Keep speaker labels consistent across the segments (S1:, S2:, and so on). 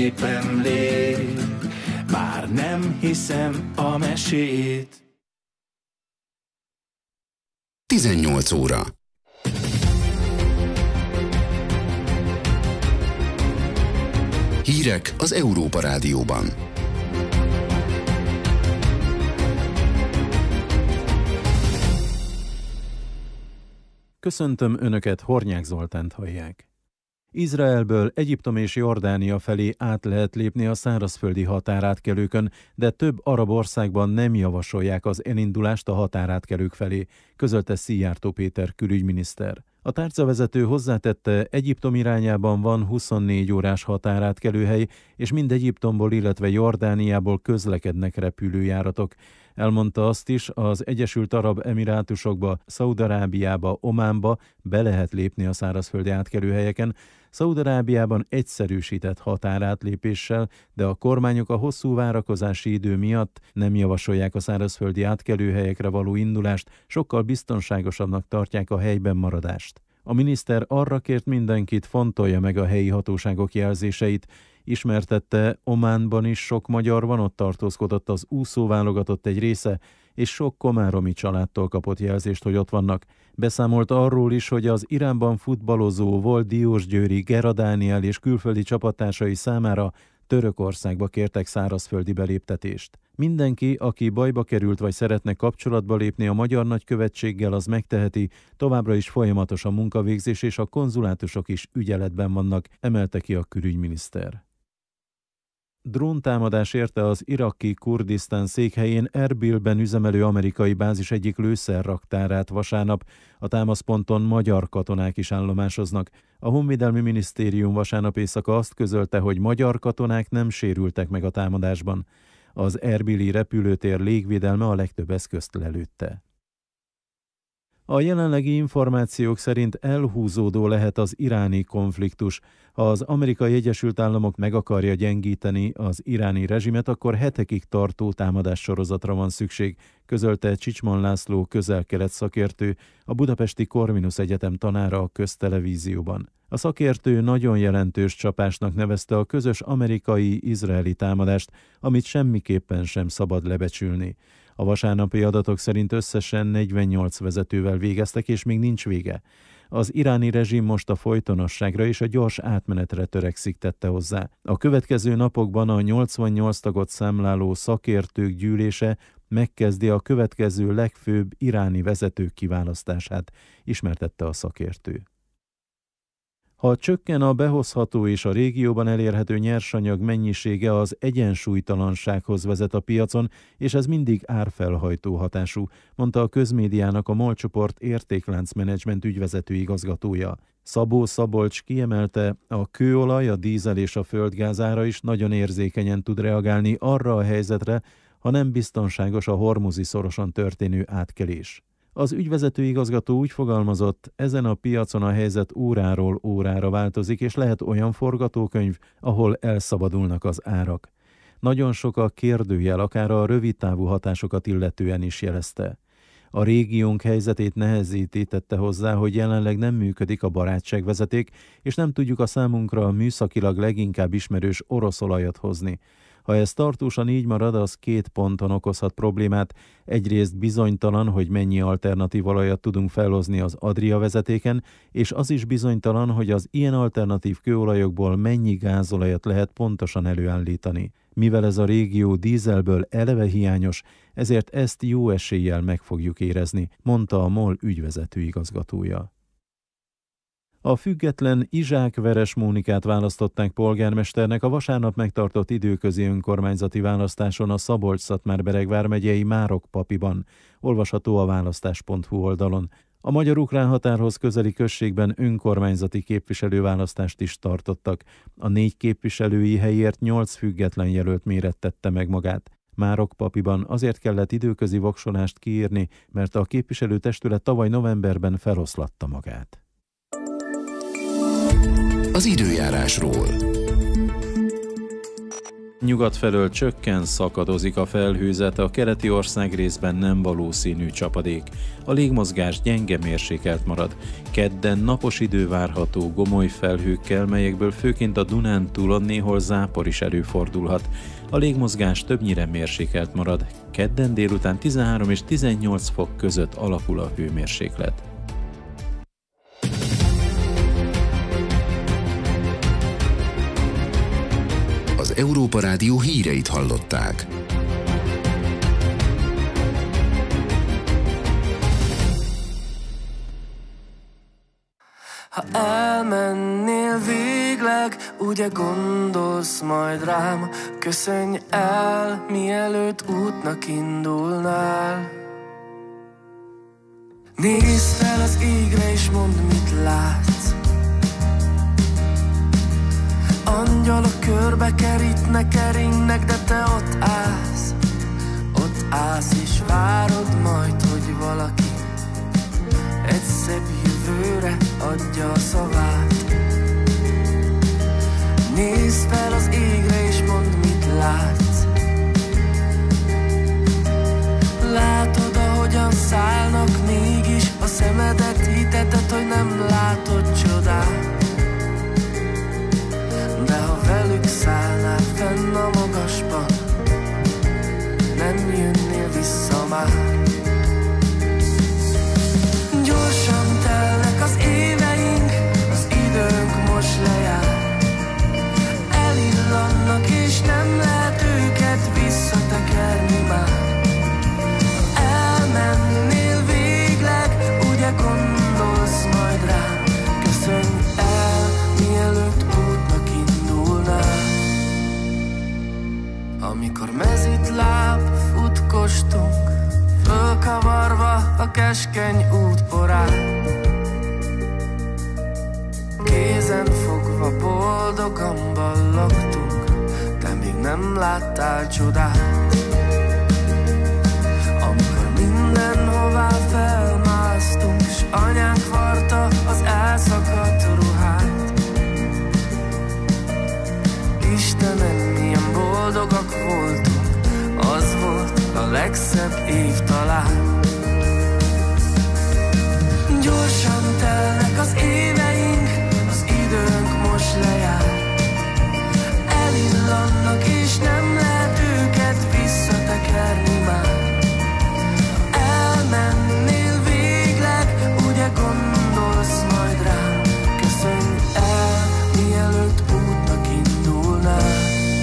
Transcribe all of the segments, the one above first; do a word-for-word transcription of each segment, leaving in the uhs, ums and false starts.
S1: népem lép, már nem hiszem a mesét.
S2: tizennyolc óra. Hírek az Európa Rádióban.
S3: Köszöntöm Önöket, Hornyák Zoltánt hallják. Izraelből Egyiptom és Jordánia felé át lehet lépni a szárazföldi határátkelőkön, de több arab országban nem javasolják az elindulást a határátkelők felé, közölte Szijjártó Péter külügyminiszter. A tárcavezető hozzátette, Egyiptom irányában van huszonnégy órás határátkelőhely, és mind Egyiptomból, illetve Jordániából közlekednek repülőjáratok. Elmondta azt is, az Egyesült Arab Emirátusokba, Szaúd-Arábiába, Ománba be lehet lépni a szárazföldi átkelőhelyeken. Szaúd-Arábiában egyszerűsített határátlépéssel, de a kormányok a hosszú várakozási idő miatt nem javasolják a szárazföldi átkelőhelyekre való indulást, sokkal biztonságosabbnak tartják a helyben maradást. A miniszter arra kért mindenkit, fontolja meg a helyi hatóságok jelzéseit. Ismertette, Ománban is sok magyar van, ott tartózkodott az úszóválogatott egy része, és sok komáromi családtól kapott jelzést, hogy ott vannak. Beszámolt arról is, hogy az Iránban futballozó volt Diósgyőri Gera Dániel és külföldi csapattársai számára Törökországba kértek szárazföldi beléptetést. Mindenki, aki bajba került vagy szeretne kapcsolatba lépni a magyar nagykövetséggel, az megteheti, továbbra is folyamatos a munkavégzés, és a konzulátusok is ügyeletben vannak, emelte ki a külügyminiszter. Dróntámadás érte az iraki Kurdisztán székhelyén Erbilben üzemelő amerikai bázis egyik lőszerraktárát vasárnap. A támaszponton magyar katonák is állomásoznak. A Honvédelmi Minisztérium vasárnap éjszaka azt közölte, hogy magyar katonák nem sérültek meg a támadásban. Az erbili repülőtér légvédelme a legtöbb eszközt lelőtte. A jelenlegi információk szerint elhúzódó lehet az iráni konfliktus. Ha az Amerikai Egyesült Államok meg akarja gyengíteni az iráni rezsimet, akkor hetekig tartó támadássorozatra van szükség, közölte Csicsman László közel-kelet szakértő, a Budapesti Corvinus Egyetem tanára a Köztelevízióban. A szakértő nagyon jelentős csapásnak nevezte a közös amerikai-izraeli támadást, amit semmiképpen sem szabad lebecsülni. A vasárnapi adatok szerint összesen negyvennyolc vezetővel végeztek, és még nincs vége. Az iráni rezsim most a folytonosságra és a gyors átmenetre törekszik, tette hozzá. A következő napokban a nyolcvannyolc tagot számláló szakértők gyűlése megkezdi a következő legfőbb iráni vezetők kiválasztását, ismertette a szakértő. Ha csökken a behozható és a régióban elérhető nyersanyag mennyisége, az egyensúlytalansághoz vezet a piacon, és ez mindig árfelhajtó hatású, mondta a közmédiának a MOL csoport értékláncmenedzsment ügyvezető igazgatója. Szabó Szabolcs kiemelte, a kőolaj, a dízel és a földgáz ára is nagyon érzékenyen tud reagálni arra a helyzetre, ha nem biztonságos a hormuzi szoroson történő átkelés. Az ügyvezető igazgató úgy fogalmazott, ezen a piacon a helyzet óráról órára változik, és lehet olyan forgatókönyv, ahol elszabadulnak az árak. Nagyon sok a kérdőjel, akár a rövidtávú hatásokat illetően is jelezte. A régiónk helyzetét nehezíti, tette hozzá, hogy jelenleg nem működik a barátságvezeték, és nem tudjuk a számunkra műszakilag leginkább ismerős orosz olajat hozni. Ha ez tartósan így marad, az két ponton okozhat problémát. Egyrészt bizonytalan, hogy mennyi alternatív olajat tudunk felhozni az Adria vezetéken, és az is bizonytalan, hogy az ilyen alternatív kőolajokból mennyi gázolajat lehet pontosan előállítani. Mivel ez a régió dízelből eleve hiányos, ezért ezt jó eséllyel meg fogjuk érezni, mondta a MOL ügyvezető igazgatója. A független Izsák Veres Mónikát választották polgármesternek a vasárnap megtartott időközi önkormányzati választáson a Szabolcs-Szatmár-Bereg vármegyei Márokpapiban, olvasható a választás pont hu oldalon. A magyar-ukrán határhoz közeli községben önkormányzati képviselőválasztást is tartottak. A négy képviselői helyért nyolc független jelölt mérettette meg magát. Márokpapiban azért kellett időközi voksolást kiírni, mert a képviselőtestület tavaly novemberben feloszlatta magát.
S2: Az időjárásról.
S3: Nyugat felől csökken, szakadozik a felhőzet, a keleti ország részben nem valószínű csapadék. A légmozgás gyenge, mérsékelt marad. Kedden napos idő várható, gomoly felhőkkel, melyekből főként a Dunántúlon néhol zápor is előfordulhat. A légmozgás többnyire mérsékelt marad. Kedden délután tizenhárom és tizennyolc fok között alakul a hőmérséklet.
S2: Az Európa Rádió híreit hallották.
S4: Ha elmennél végleg, ugye gondolsz majd rám, köszönj el, mielőtt útnak indulnál. Nézd fel az égre és mondd, mit látsz. Angyalok körbe kerítnek, keringnek, de te ott állsz. Ott állsz és várod majd, hogy valaki egy szebb jövőre adja a szavát. Nézd fel az égre és mondd, mit látsz. Látod, ahogyan szállnak mégis a szemedet, hiteted, hogy nem látod csodát. De ha velük szállnál fenn a magasban, nem jönnél vissza már. Gyorsan telnek az éveink, az időnk most lejár. Elillannak és nem lehet őket visszatekerni már. Ha elmennél végleg, ugye gondolsz majd rám, köszönj el, mielőtt útnak indulnál. Amikor mezitláb futkostunk, fölkavarva a keskeny útporán, kézen fogva boldogan ballagtunk, de még nem láttál csodát. Amikor mindenhová felmásztunk, s anyánk varta az elszakadt ruhát. Istenem, milyen boldogak voltunk, az volt a legszebb év talán. Gyorsan telnek az éveink, az időnk most lejár. Elillannak és nem lehet őket visszatekerni már. Ha elmennél végleg, ugye gondolsz majd rám, köszönj el, mielőtt útnak indulnál.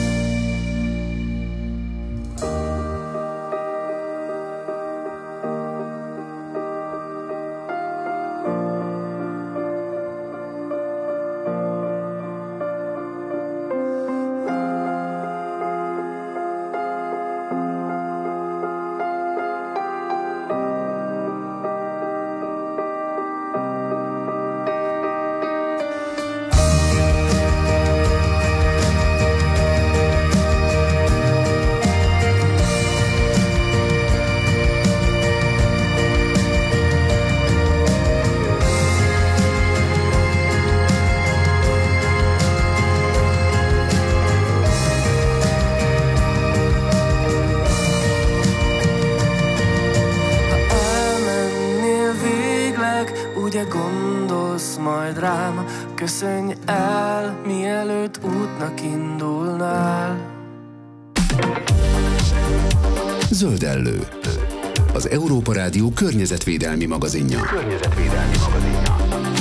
S4: Ugye gondolsz majd rám, köszönj el, mielőtt útnak indulnál.
S2: Zöldellő, az Európa Rádió környezetvédelmi magazinja. Környezetvédelmi magazinja.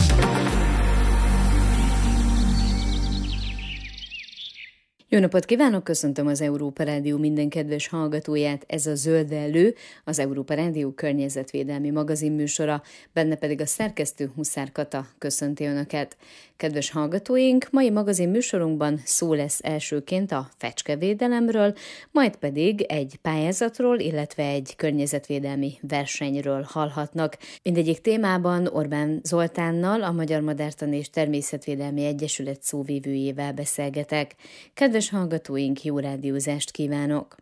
S5: Jó napot kívánok, köszöntöm az Európa Rádió minden kedves hallgatóját, ez a Zöldellő, az Európa Rádió környezetvédelmi magazinműsora, benne pedig a szerkesztő Huszár Kata köszönti Önöket. Kedves hallgatóink, mai magazinműsorunkban szó lesz elsőként a fecskevédelemről, majd pedig egy pályázatról, illetve egy környezetvédelmi versenyről hallhatnak. Mindegyik témában Orbán Zoltánnal, a Magyar Madártani és Természetvédelmi Egyesület szóvivőjével beszélgetek. Kedves hallgatóink, jó rádiózást kívánok!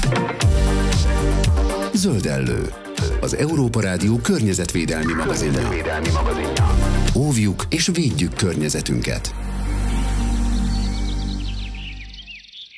S2: Zöldellő, az Európa Rádió környezetvédelmi magazinja. Óvjuk és védjük környezetünket.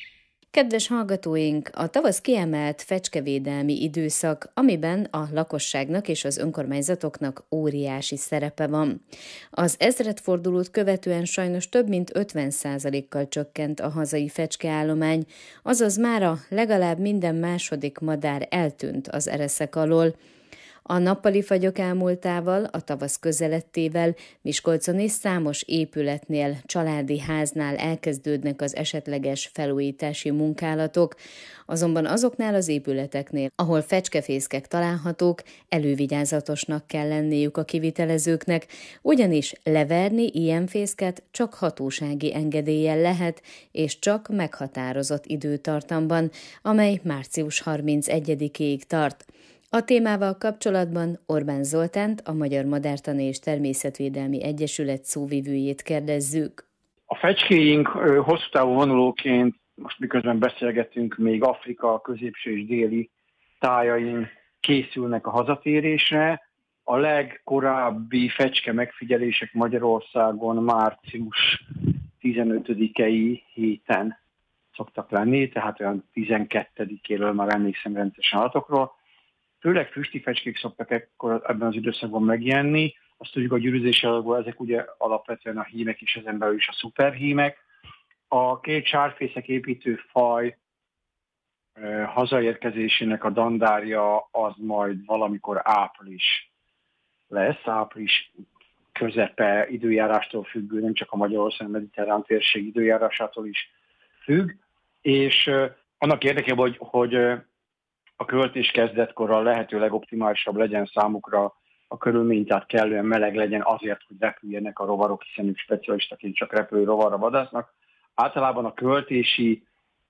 S5: Kedves hallgatóink, a tavasz kiemelt fecskevédelmi időszak, amiben a lakosságnak és az önkormányzatoknak óriási szerepe van. Az ezredfordulót követően sajnos több mint ötven százalékkal csökkent a hazai fecskeállomány, azaz mára legalább minden második madár eltűnt az ereszek alól. A nappali fagyok elmúltával, a tavasz közelettével Miskolcon és számos épületnél, családi háznál elkezdődnek az esetleges felújítási munkálatok, azonban azoknál az épületeknél, ahol fecskefészkek találhatók, elővigyázatosnak kell lenniük a kivitelezőknek, ugyanis leverni ilyen fészket csak hatósági engedéllyel lehet, és csak meghatározott időtartamban, amely március harmincegyedikéig tart. A témával kapcsolatban Orbán Zoltánt, a Magyar Madártani és Természetvédelmi Egyesület szóvivőjét kérdezzük.
S6: A fecskéink hosszú távú vonulóként, most miközben beszélgetünk, még Afrika középső és déli tájain készülnek a hazatérésre. A legkorábbi fecske megfigyelések Magyarországon március tizenötödikei héten szoktak lenni, tehát olyan tizenkettedikéről már emlékszem rendszeresen adatokról. Főleg füsti fecskék szoktak ekkor ebben az időszakban megjelenni. Azt tudjuk, a gyűrűzési alakból ezek ugye alapvetően a hímek és ezen belül is a szuperhímek. A két sárfészek építő faj e, hazaérkezésének a dandárja az majd valamikor április lesz, április közepe, időjárástól függő, nem csak a Magyarország mediterrán térség időjárásától is függ, és e, annak érdekében, hogy, hogy a költés kezdetkor a lehető legoptimálisabb legyen számukra a körülmény, tehát kellően meleg legyen azért, hogy repüljenek a rovarok, hiszen ők specialistaként csak repülő rovarra vadásznak. Általában a költési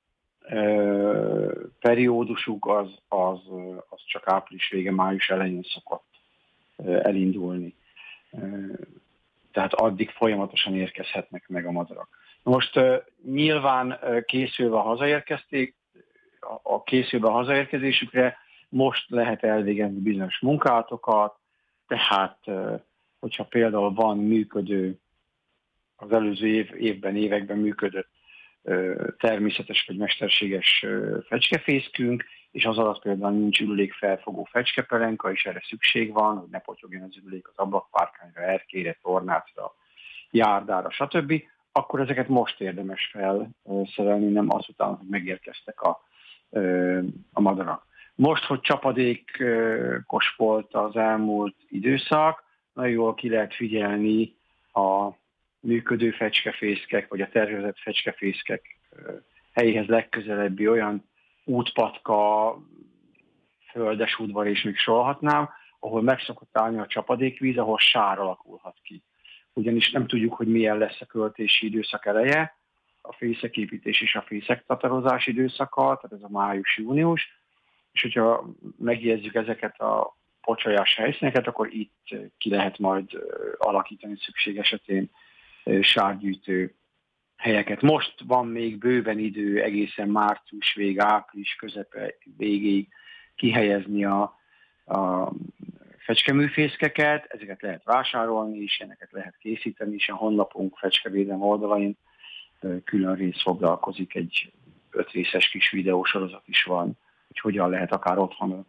S6: ö, periódusuk az, az, az csak április vége, május elején szokott ö, elindulni. Ö, tehát addig folyamatosan érkezhetnek meg a madarak. Most ö, nyilván ö, készülve hazaérkezték, a készülve a hazaérkezésükre most lehet elvégezni bizonyos munkálatokat, tehát hogyha például van működő, az előző év, évben, években működött természetes vagy mesterséges fecskefészkünk, és az alatt például nincs ürülékfelfogó fecskepelenka, és erre szükség van, hogy ne potyogjon az ürülék az ablakpárkányra, erkére, tornácra, járdára, stb., akkor ezeket most érdemes felszerelni, nem azután, hogy megérkeztek a a madarak. Most, hogy csapadékos volt az elmúlt időszak, nagyon jól ki lehet figyelni a működő fecskefészkek, vagy a tervezett fecskefészkek helyéhez legközelebbi olyan útpatka, földes udvar, és még sorolhatnám, ahol meg szokott állni a csapadékvíz, ahol sár alakulhat ki. Ugyanis nem tudjuk, hogy milyen lesz a költési időszak eleje, a fészeképítés és a fészektatarozás időszaka, tehát ez a május-június, és hogyha megjegyezzük ezeket a pocsajás helyszíneket, akkor itt ki lehet majd alakítani szükség esetén sárgyűjtő helyeket. Most van még bőven idő egészen március vég, április közepe végéig kihelyezni a, a fecskeműfészkeket, ezeket lehet vásárolni, és ennek lehet készíteni, és a honlapunk fecskevédelem oldalain külön rész foglalkozik, egy öt részes kis videósorozat is van, hogy hogyan lehet akár otthon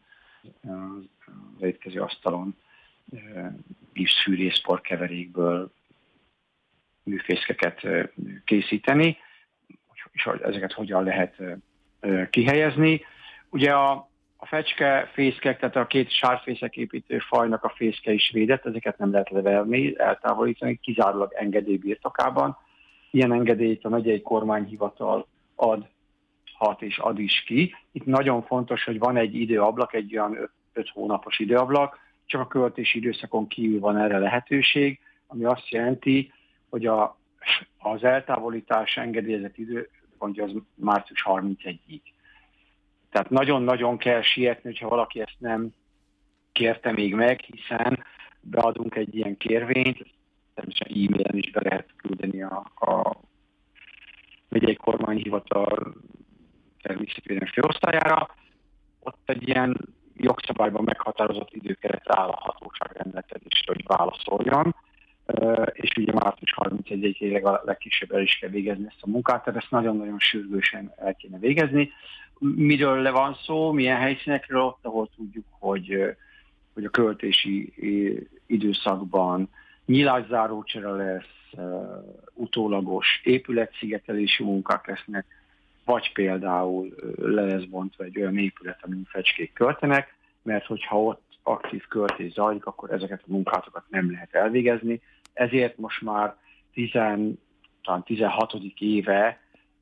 S6: az étkező asztalon gipszfűrészpor keverékből műfészkeket készíteni, és ezeket hogyan lehet kihelyezni. Ugye a, a fecskefészkek, tehát a két sárfészek építő fajnak a fészke is védett, ezeket nem lehet leverni, eltávolítani, kizárólag engedély birtokában. Ilyen engedélyt a megyei kormányhivatal adhat és ad is ki. Itt nagyon fontos, hogy van egy időablak, egy olyan öt hónapos időablak, csak a költési időszakon kívül van erre lehetőség, ami azt jelenti, hogy a, az eltávolítás engedélyezett időpontja az március harmincegyedikéig. Tehát nagyon-nagyon kell sietni, hogyha valaki ezt nem kérte még meg, hiszen beadunk egy ilyen kérvényt, természetesen e-mailen is be lehet küldeni a, a megyei kormányhivatal természetvédelmi főosztályára. Ott egy ilyen jogszabályban meghatározott időkeret áll a hatóság rendelkezésre, hogy válaszoljon, és ugye március harmincegyedike mindegyik a legkisebb el is kell végezni ezt a munkát, tehát ezt nagyon-nagyon sürgősen el kéne végezni. Miről le van szó, milyen helyszínekről, ott, ahol tudjuk, hogy, hogy a költési időszakban nyilászárócsere lesz, utólagos épületszigetelési munkák lesznek, vagy például le lesz bontva egy olyan épület, amin fecskék költenek, mert hogyha ott aktív költés zajlik, akkor ezeket a munkátokat nem lehet elvégezni. Ezért most már tizenhatodik éve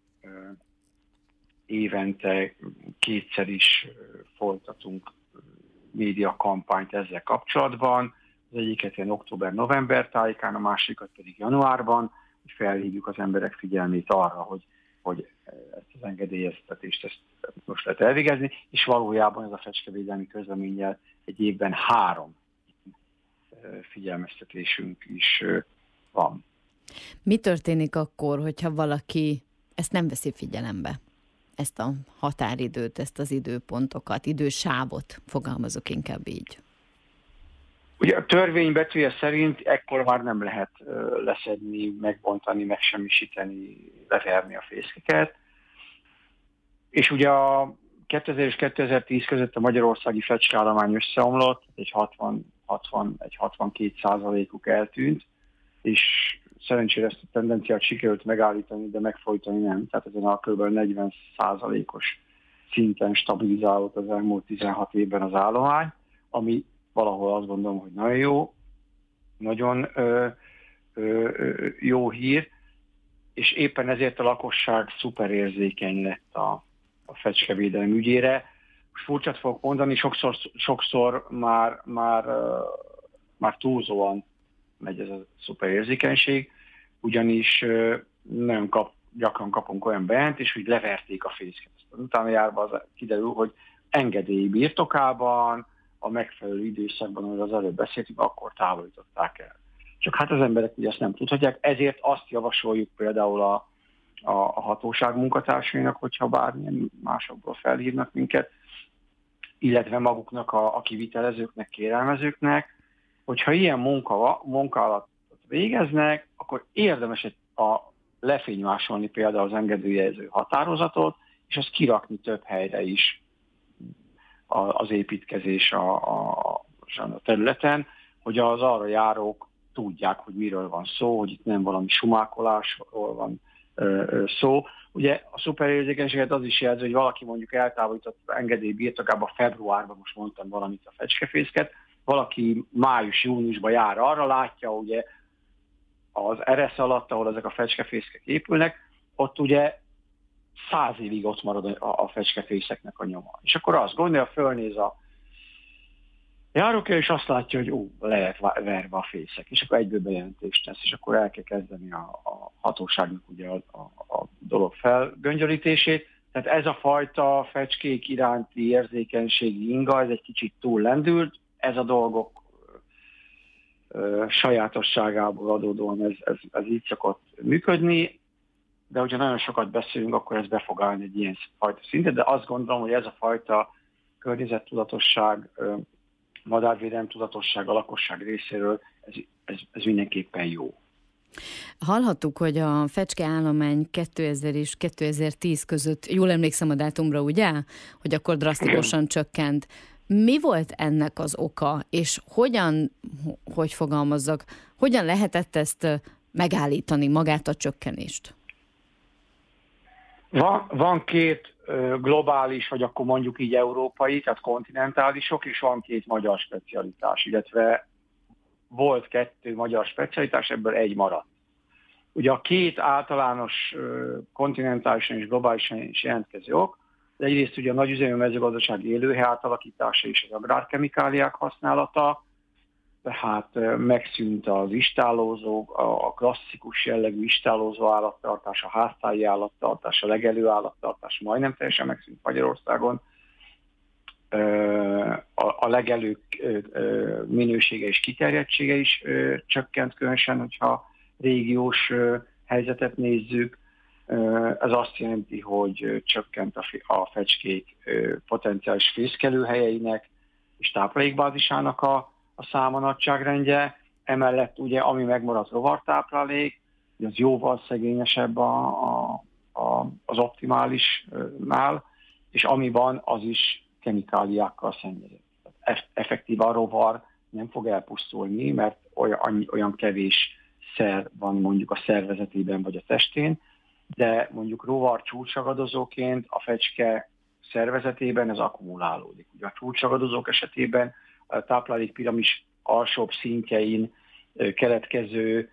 S6: évente kétszer is folytatunk médiakampányt ezzel kapcsolatban. Az egyiket ilyen október-november tájékán, a másikat pedig januárban, hogy felhívjuk az emberek figyelmét arra, hogy, hogy ezt az engedélyeztetést ezt most lehet elvégezni, és valójában ez a fecskevédelmi közleménnyel egy évben három figyelmeztetésünk is van.
S5: Mi történik akkor, hogyha valaki ezt nem veszi figyelembe? Ezt a határidőt, ezt az időpontokat, idősávot, fogalmazok inkább így.
S6: Ugye a törvény betűje szerint ekkor már nem lehet leszedni, megbontani, megsemmisíteni, leverni a fészkeket. És ugye a kétezer és kétezer-tíz között a magyarországi fecskeállomány összeomlott, egy hatvan, hatvan, egy hatvankét százalékuk eltűnt, és szerencsére ezt a tendenciát sikerült megállítani, de megfojtani nem. Tehát ezen a kb. negyven százalékos szinten stabilizálódott az elmúlt tizenhat évben az állomány, ami valahol azt gondolom, hogy nagyon jó, nagyon ö, ö, ö, jó hír, és éppen ezért a lakosság szuperérzékeny lett a, a fecskevédelem ügyére. Most furcsát fogok mondani, sokszor, sokszor már, már, ö, már túlzóan megy ez a szuperérzékenység, ugyanis ö, nem kap, gyakran kapunk olyan bejelentést, hogy leverték a fészket. Utána járva az kiderül, hogy engedély birtokában, a megfelelő időszakban, amiről az előbb beszéltünk, akkor távolították el. Csak hát az emberek ugye ezt nem tudhatják, ezért azt javasoljuk például a, a, a hatóság munkatársainak, hogyha bármilyen másokból felhívnak minket, illetve maguknak a, a kivitelezőknek, kérelmezőknek, hogyha ilyen munka, munkálatot végeznek, akkor érdemes a lefénymásolni például az engedélyező határozatot, és azt kirakni több helyre is az építkezés a, a, a területen, hogy az arra járók tudják, hogy miről van szó, hogy itt nem valami sumákolásról van ö, ö, szó. Ugye a szuperérzékenységet az is jelzi, hogy valaki mondjuk eltávolított engedély birtokába februárban, most mondtam valamit, a fecskefészket, valaki május-júniusban jár arra, látja ugye az eresz alatt, ahol ezek a fecskefészkek épülnek, ott ugye száz évig ott marad a, a fecskefészeknek a nyoma. És akkor azt gondolja, fölnéz a járókja, és azt látja, hogy ó, le lehet verve a fészek, és akkor egyből bejelentést tesz, és akkor el kell kezdeni a, a hatóságnak ugye a, a, a dolog felgöngyölítését. Tehát ez a fajta fecskék iránti érzékenységi inga, ez egy kicsit túl lendült, ez a dolgok ö, sajátosságából adódóan ez, ez, ez így szokott működni, de hogyha nagyon sokat beszélünk, akkor ez be fog állni egy ilyen fajta szintet, de azt gondolom, hogy ez a fajta környezettudatosság, madárvédelem tudatosság a lakosság részéről, ez, ez, ez mindenképpen jó.
S5: Hallhattuk, hogy a fecskeállomány kétezer és kétezer-tíz között, jól emlékszem a dátumra, ugye? Hogy akkor drasztikusan csökkent. Mi volt ennek az oka, és hogyan, hogy fogalmazzak, hogyan lehetett ezt megállítani, magát a csökkenést?
S6: Van, van két globális, vagy akkor mondjuk így európai, tehát kontinentálisok, és van két magyar specialitás, illetve volt kettő magyar specialitás, ebből egy maradt. Ugye a két általános kontinentálisan és globálisan is jelentkező ok, de egyrészt ugye a nagyüzemű mezőgazdaság élőhely átalakítása és az agrárkemikáliák használata, tehát megszűnt az istállózók, a klasszikus jellegű istállózó állattartás, a háztáji állattartás, a legelő állattartás majdnem teljesen megszűnt Magyarországon. A legelők minősége és kiterjedtsége is csökkent, különösen, hogyha régiós helyzetet nézzük. Ez azt jelenti, hogy csökkent a fecskék potenciális fészkelőhelyeinek és táplálékbázisának a a száma nagyságrendje, emellett ugye, ami megmaradt rovartáplálék, hogy az jóval szegényesebb a, a, a, az optimálisnál, és ami van, az is kemikáliákkal szennyezett. Effektív a rovar nem fog elpusztulni, mert olyan, olyan kevés szer van mondjuk a szervezetében vagy a testén, de mondjuk rovar csúcsagadozóként a fecske szervezetében ez akkumulálódik. Ugye a csúcsagadozók esetében a táplálékpiramis alsóbb szintjein keletkező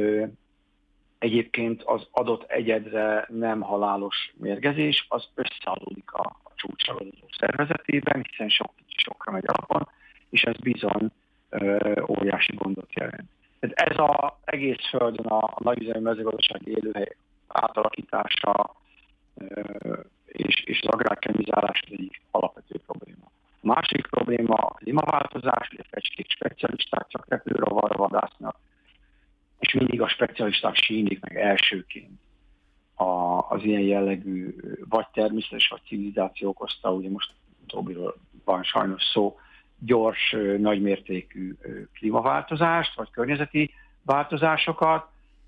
S6: egyébként az adott egyedre nem halálos mérgezés, az összeadódik a, a csúcsagadozók szervezetében, hiszen sok kicsi sokra megy alapon, és ez bizony ö, óriási gondot jelent. Tehát ez az egész Földön a, a nagyüzemű mezőgazdasági élőhely átalakítása ö, és, és az agrárkemizálás az egyik alapvető probléma. A másik probléma a klímaváltozás, hogy a fecskék specialisták csak repülőrovarra vadásznak, és mindig a specialisták sínik meg elsőként a, az ilyen jellegű vagy természetes, vagy civilizáció okozta, ugye most utóbbiról van sajnos szó, gyors, nagymértékű klímaváltozást, vagy környezeti változásokat.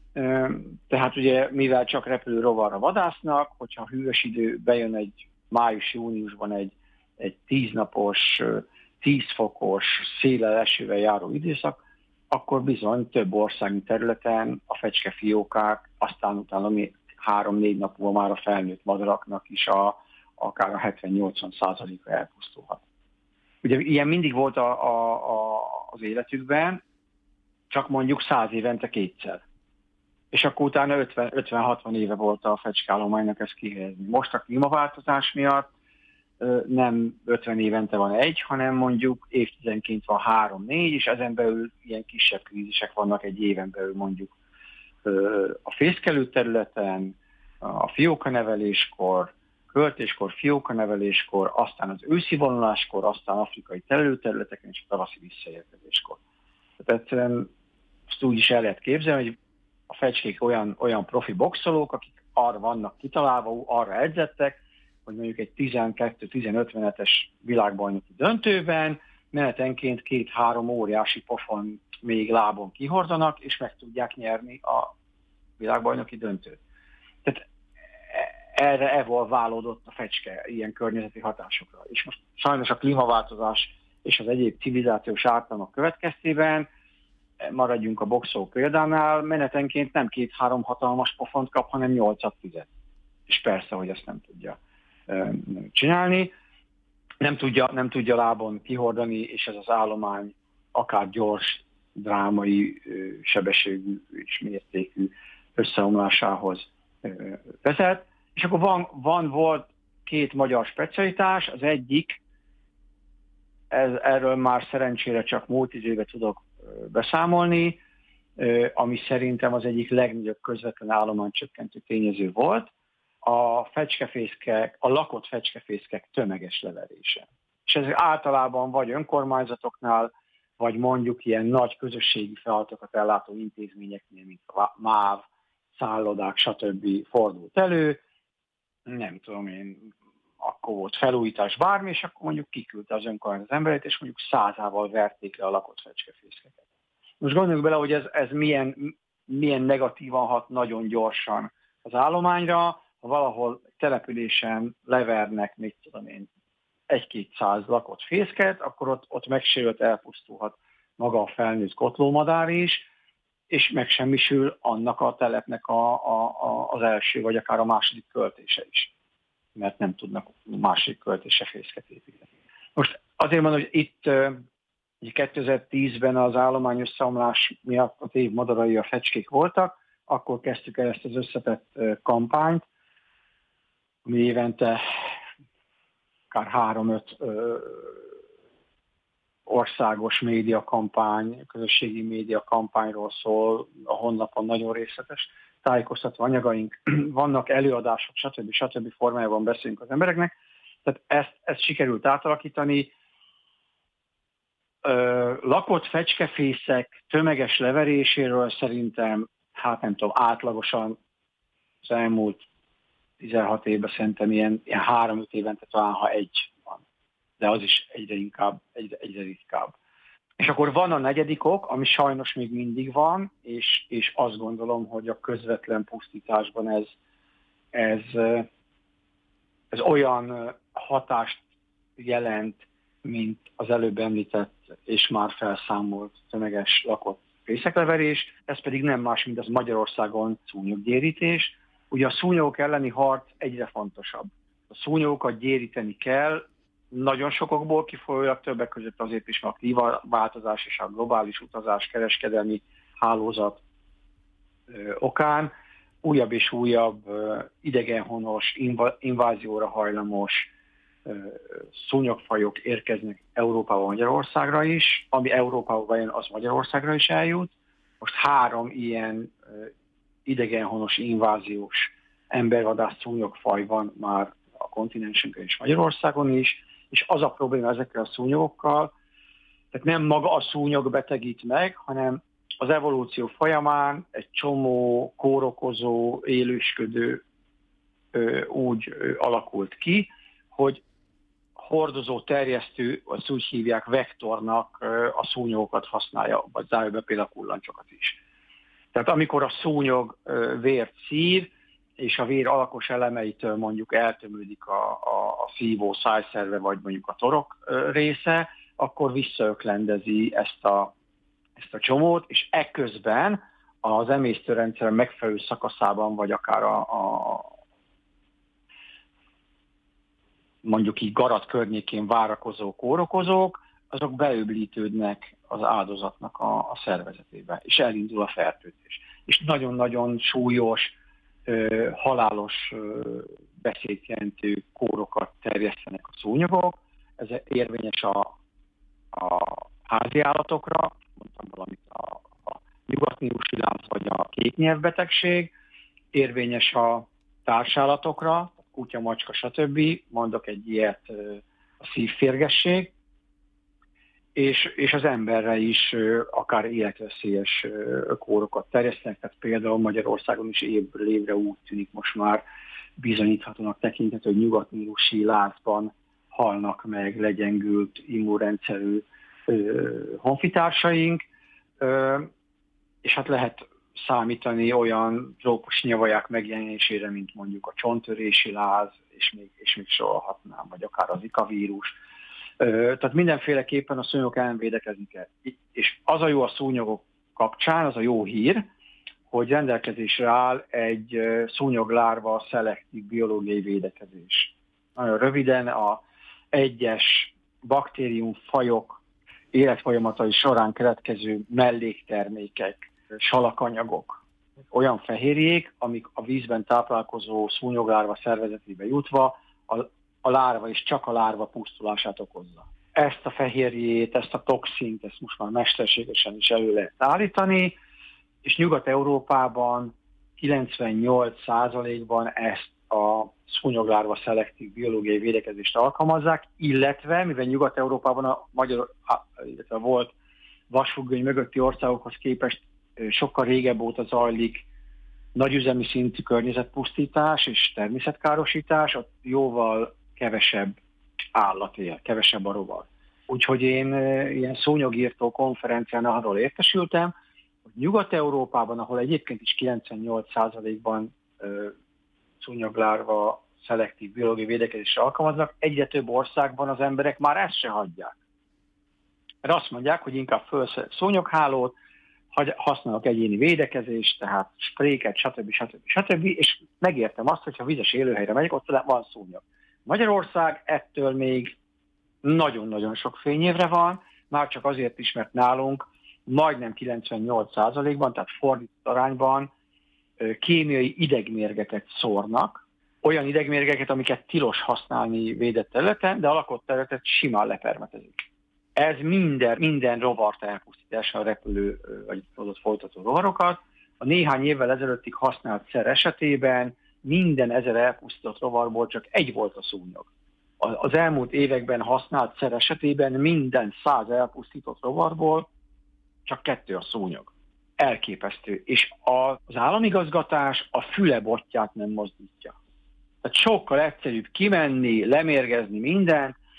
S6: Tehát ugye, mivel csak repülőrovarra vadásznak, hogyha hűvös idő bejön egy május-júniusban egy, egy tíznapos, tíz fokos, széllel esővel járó időszak, akkor bizony több országi területen a fecskefiókák, aztán utána még három-négy nap múlva már a felnőtt madaraknak is a, akár a hetven-nyolcvan százaléka elpusztulhat. Ugye ilyen mindig volt a, a, a, az életükben, csak mondjuk száz évente kétszer. És akkor utána ötven-hatvan éve volt a fecskeállománynak ezt kihelyezni. Most a klímaváltozás miatt nem ötven évente van egy, hanem mondjuk évtizenként van három-négy, és ezen belül ilyen kisebb krízisek vannak egy éven belül mondjuk a fészkelő területen, a fiókaneveléskor, költéskor, fiókaneveléskor, aztán az őszi vonuláskor, aztán afrikai telőterületeken és a tavaszi visszaérkezéskor. Tehát egyszerűen azt úgy is el lehet képzelni, hogy a fecskék olyan, olyan profi boxolók, akik arra vannak kitalálva, arra edzettek, hogy mondjuk egy tizenkettő-tizenöt menetes világbajnoki döntőben menetenként két-három óriási pofon még lábon kihordanak, és meg tudják nyerni a világbajnoki döntőt. Tehát erre evolválódott a fecske ilyen környezeti hatásokra. És most sajnos a klímaváltozás és az egyéb civilizációs ártalmak következtében, maradjunk a boxoló példánál, menetenként nem két-három hatalmas pofont kap, hanem nyolcat-tízet. És persze, hogy ezt nem tudja csinálni. Nem tudja, nem tudja lábon kihordani, és ez az állomány akár gyors, drámai, sebességű és mértékű összeomlásához vezet. És akkor van, van volt két magyar specialitás, az egyik, ez, erről már szerencsére csak múlt időben tudok beszámolni, ami szerintem az egyik legnagyobb közvetlen állománycsökkentő tényező volt, a fecskefészkek, a lakott fecskefészkek tömeges leverése. És ez általában vagy önkormányzatoknál, vagy mondjuk ilyen nagy közösségi feladatokat ellátó intézményeknél, mint a MÁV, szállodák, stb. Fordult elő. Nem tudom én, akkor volt felújítás bármi, és akkor mondjuk kiküldte az önkormányzat az emberét, és mondjuk százával verték le a lakott fecskefészkeket. Most gondoljuk bele, hogy ez, ez milyen, milyen negatívan hat nagyon gyorsan az állományra. Ha valahol településen levernek, mit tudom én, egy-kétszáz lakott fészket, akkor ott, ott megsérült, elpusztulhat maga a felnőtt kotlómadár is, és megsemmisül annak a telepnek a, a, a, az első, vagy akár a második költése is. Mert nem tudnak második költése fészket építeni. Most azért mondom, hogy itt kétezer-tízben az állomány összeomlás miatt az év madarai a fecskék voltak, akkor kezdtük el ezt az összetett kampányt, ami évente akár három-öt országos médiakampány, közösségi médiakampányról szól, a honlapon nagyon részletes tájékoztató anyagaink vannak, előadások, stb. stb. Formájában beszélünk az embereknek. Tehát ezt, ezt sikerült átalakítani. Ö, lakott fecskefészek tömeges leveréséről szerintem, hát nem tudom, átlagosan az elmúlt tizenhat évben szerintem ilyen, ilyen három-öt évente talán, ha egy van. De az is egyre inkább, egyre, egyre ritkább. És akkor van a negyedik ok, ami sajnos még mindig van, és, és azt gondolom, hogy a közvetlen pusztításban ez, ez, ez olyan hatást jelent, mint az előbb említett és már felszámolt tömeges lakott fészekleverés, ez pedig nem más, mint az Magyarországon szúnyoggyérítés. Ugye a szúnyogok elleni harc egyre fontosabb. A szúnyogokat gyéríteni kell, nagyon sokokból kifolyólag, többek között azért is, mert a klímaváltozás és a globális utazás kereskedelmi hálózat ö, okán újabb és újabb ö, idegenhonos, inv- invázióra hajlamos ö, szúnyogfajok érkeznek Európába, Magyarországra is, ami Európába jön, az Magyarországra is eljut. Most három ilyen ö, idegenhonos, inváziós embervadász szúnyogfaj van már a kontinensünkön és Magyarországon is, és az a probléma ezekkel a szúnyogokkal, tehát nem maga a szúnyog betegít meg, hanem az evolúció folyamán egy csomó kórokozó, élősködő ö, úgy ö, alakult ki, hogy hordozó, terjesztő, azt úgy hívják vektornak ö, a szúnyogokat használja, vagy zárja be például a kullancsokat is. Tehát amikor a szúnyog ö, vért szív, és a vér alakos elemeitől mondjuk eltömődik a, a, a szívó szájszerve, vagy mondjuk a torok része, akkor visszaöklendezi ezt a, ezt a csomót, és ekközben az emésztőrendszer megfelelő szakaszában, vagy akár a, a mondjuk így garat környékén várakozó kórokozók, azok beöblítődnek az áldozatnak a, a szervezetébe, és elindul a fertőzés. És nagyon-nagyon súlyos, Ö, halálos ö, beszédjelentő kórokat terjesztenek a szúnyogok. Ez érvényes a, a házi állatokra, mondtam valamit, a, a nyugatnílusi láz vagy a kéknyelvbetegség, érvényes a társállatokra, kutya, macska, stb. Mondok egy ilyet, ö, a szívférgesség, és, és az emberre is ö, akár életveszélyes ö, kórokat terjesztenek, tehát például Magyarországon is évről évre úgy tűnik most már bizonyíthatónak tekinthető, hogy nyugatnílusi lázban halnak meg legyengült immunrendszerű ö, honfitársaink, ö, és hát lehet számítani olyan trópusi nyavaják megjelenésére, mint mondjuk a csonttörési láz, és még, és még sorolhatnám, vagy akár az Zika vírus. Tehát mindenféleképpen a szúnyogok ellen védekezni kell. És az a jó a szúnyogok kapcsán, az a jó hír, hogy rendelkezésre áll egy szúnyoglárva szelektív biológiai védekezés. Nagyon röviden a egyes baktériumfajok életfolyamatai során keletkező melléktermékek, salakanyagok, olyan fehérjék, amik a vízben táplálkozó szúnyoglárva szervezetébe jutva a a lárva és csak a lárva pusztulását okozza. Ezt a fehérjét, ezt a toxint, ezt most már mesterségesen is elő lehet állítani, és Nyugat-Európában kilencvennyolc százalékban ezt a szúnyoglárva szelektív biológiai védekezést alkalmazzák, illetve, mivel Nyugat-Európában a magyar, illetve volt vasfüggöny mögötti országokhoz képest sokkal régebb óta zajlik nagyüzemi szintű környezetpusztítás és természetkárosítás, ott jóval kevesebb állat él, kevesebb a rovar. Úgyhogy én ilyen szúnyogírtó konferencián arról értesültem, hogy Nyugat-Európában, ahol egyébként is kilencvennyolc százalékban szúnyoglárva szelektív biológiai védekezésre alkalmaznak, egyre több országban az emberek már ezt se hagyják. Mert azt mondják, hogy inkább felszedek szúnyoghálót, használok egyéni védekezést, tehát spréket, stb. stb. stb. És megértem azt, hogyha vizes élőhelyre megyek, ott van szúnyog. Magyarország ettől még nagyon-nagyon sok fényévre van, már csak azért is, mert nálunk majdnem kilencvennyolc százalékban, tehát fordított arányban kémiai idegmérgeket szórnak, olyan idegmérgeket, amiket tilos használni védett területen, de a lakott területet simán lepermetezik. Ez minden, minden rovart elpusztítása, a repülő vagy adott folytató rovarokat. A néhány évvel ezelőttig használt szer esetében minden ezer elpusztított rovarból csak egy volt a szúnyog. Az elmúlt években használt szer esetében minden száz elpusztított rovarból csak kettő a szúnyog. Elképesztő. És az államigazgatás a füle botját nem mozdítja. Tehát sokkal egyszerűbb kimenni, lemérgezni mindent,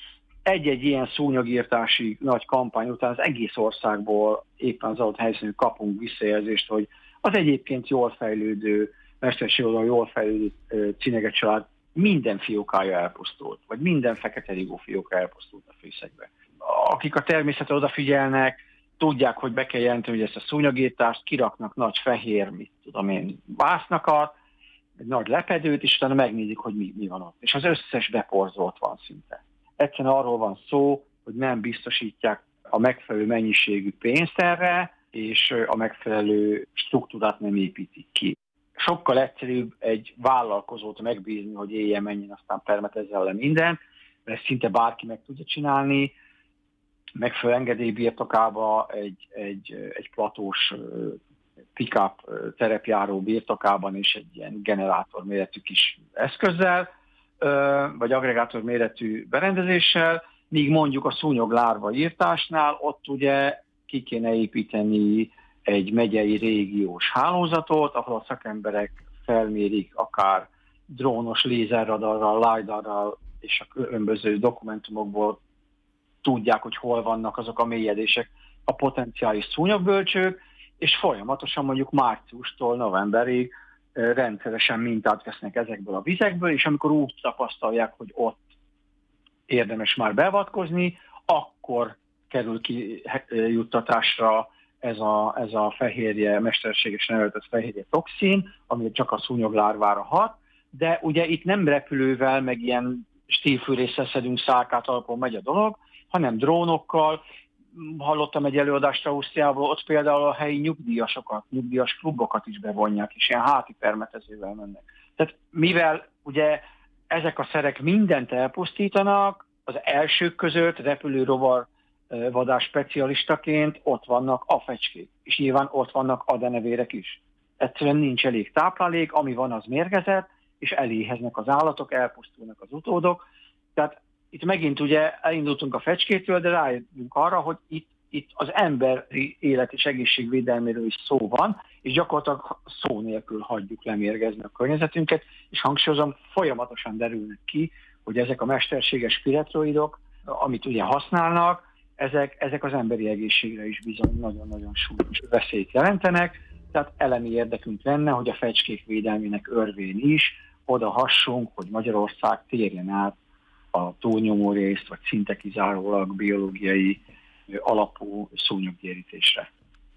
S6: egy-egy ilyen szúnyogírtási nagy kampány után az egész országból éppen az adott helyszínű kapunk visszajelzést, hogy az egyébként jól fejlődő, mesterségoldalon jól fejlődő Cinege család minden fiókája elpusztult, vagy minden fekete rigó fióka elpusztult a fészekbe. Akik a természetre odafigyelnek, tudják, hogy be kell jelenteni, hogy ezt a szúnyogírtást, kiraknak nagy fehér, mit tudom én, vásznakat, egy nagy lepedőt, és utána megnézik, hogy mi, mi van ott. És az összes beporzolt van szinte. Egyszerűen arról van szó, hogy nem biztosítják a megfelelő mennyiségű pénzt erre, és a megfelelő struktúrát nem építik ki. Sokkal egyszerűbb egy vállalkozót megbízni, hogy éljen, menjen, aztán permetezzen le mindent, mert szinte bárki meg tudja csinálni. Megfelelő engedély birtokába egy, egy, egy platós pick-up terepjáró birtokában és egy ilyen generátor méretű kis eszközzel, vagy aggregátor méretű berendezéssel, míg mondjuk a szúnyoglárva írtásnál ott ugye ki kéne építeni egy megyei régiós hálózatot, ahol a szakemberek felmérik akár drónos lézerradarral, lidarral és a különböző dokumentumokból tudják, hogy hol vannak azok a mélyedések, a potenciális szúnyogbölcsők, és folyamatosan mondjuk márciustól novemberig rendszeresen mintát vesznek ezekből a vizekből, és amikor úgy tapasztalják, hogy ott érdemes már beavatkozni, akkor kerül ki juttatásra ez a, ez a fehérje, mesterségesen neveltetett fehérje toxin, ami csak a szúnyoglárvára hat, de ugye itt nem repülővel, meg ilyen stílfűrésszel szedünk szálkát, alapon megy a dolog, hanem drónokkal. Hallottam egy előadást Ausztriából, ott például a helyi nyugdíjasokat, nyugdíjas klubokat is bevonják, és ilyen háti permetezővel mennek. Tehát mivel ugye ezek a szerek mindent elpusztítanak, az elsők között repülőrovar vadás specialistaként ott vannak a fecskék, és nyilván ott vannak a denevérek is. Egyszerűen nincs elég táplálék, ami van, az mérgezett, és eléheznek az állatok, elpusztulnak az utódok. Tehát itt megint ugye elindultunk a fecskétől, de rájövünk arra, hogy itt, itt az emberi élet és egészségvédelméről is szó van, és gyakorlatilag szó nélkül hagyjuk lemérgezni a környezetünket, és hangsúlyozom, folyamatosan derülnek ki, hogy ezek a mesterséges piretroidok, amit ugye használnak, ezek, ezek az emberi egészségre is bizony nagyon-nagyon súlyos veszélyt jelentenek, tehát elemi érdekünk lenne, hogy a fecskék védelmének örvén is oda hassunk, hogy Magyarország térjen át a túlnyomó részt, vagy szinte kizárólag biológiai alapú szúnyoggyérítésre.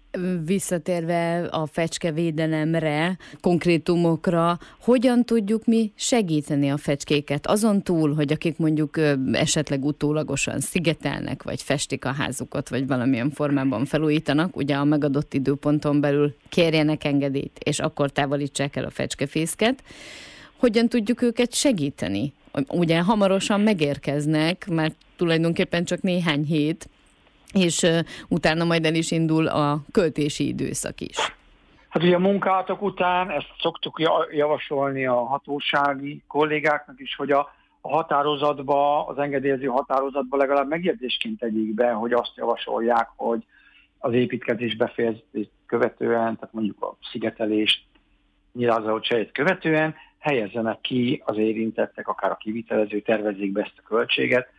S5: Visszatérve a fecskevédelemre, konkrétumokra, hogyan tudjuk mi segíteni a fecskéket? Azon túl, hogy akik mondjuk esetleg utólagosan szigetelnek, vagy festik a házukat, vagy valamilyen formában felújítanak, ugye a megadott időponton belül kérjenek engedélyt, és akkor távolítsák el a fecskefészket. Hogyan tudjuk őket segíteni? Ugye hamarosan megérkeznek, mert tulajdonképpen csak néhány hét, és uh, utána majd el is indul a költési időszak is.
S6: Hát ugye a munkálatok után ezt szoktuk javasolni a hatósági kollégáknak is, hogy a, a határozatba, az engedélyező határozatba legalább megjegyzésként tegyék be, hogy azt javasolják, hogy az építkezés befejezést követően, tehát mondjuk a szigetelést, nyilázatot sejt követően helyezzenek ki az érintettek, akár a kivitelező, tervezzék be ezt a költséget,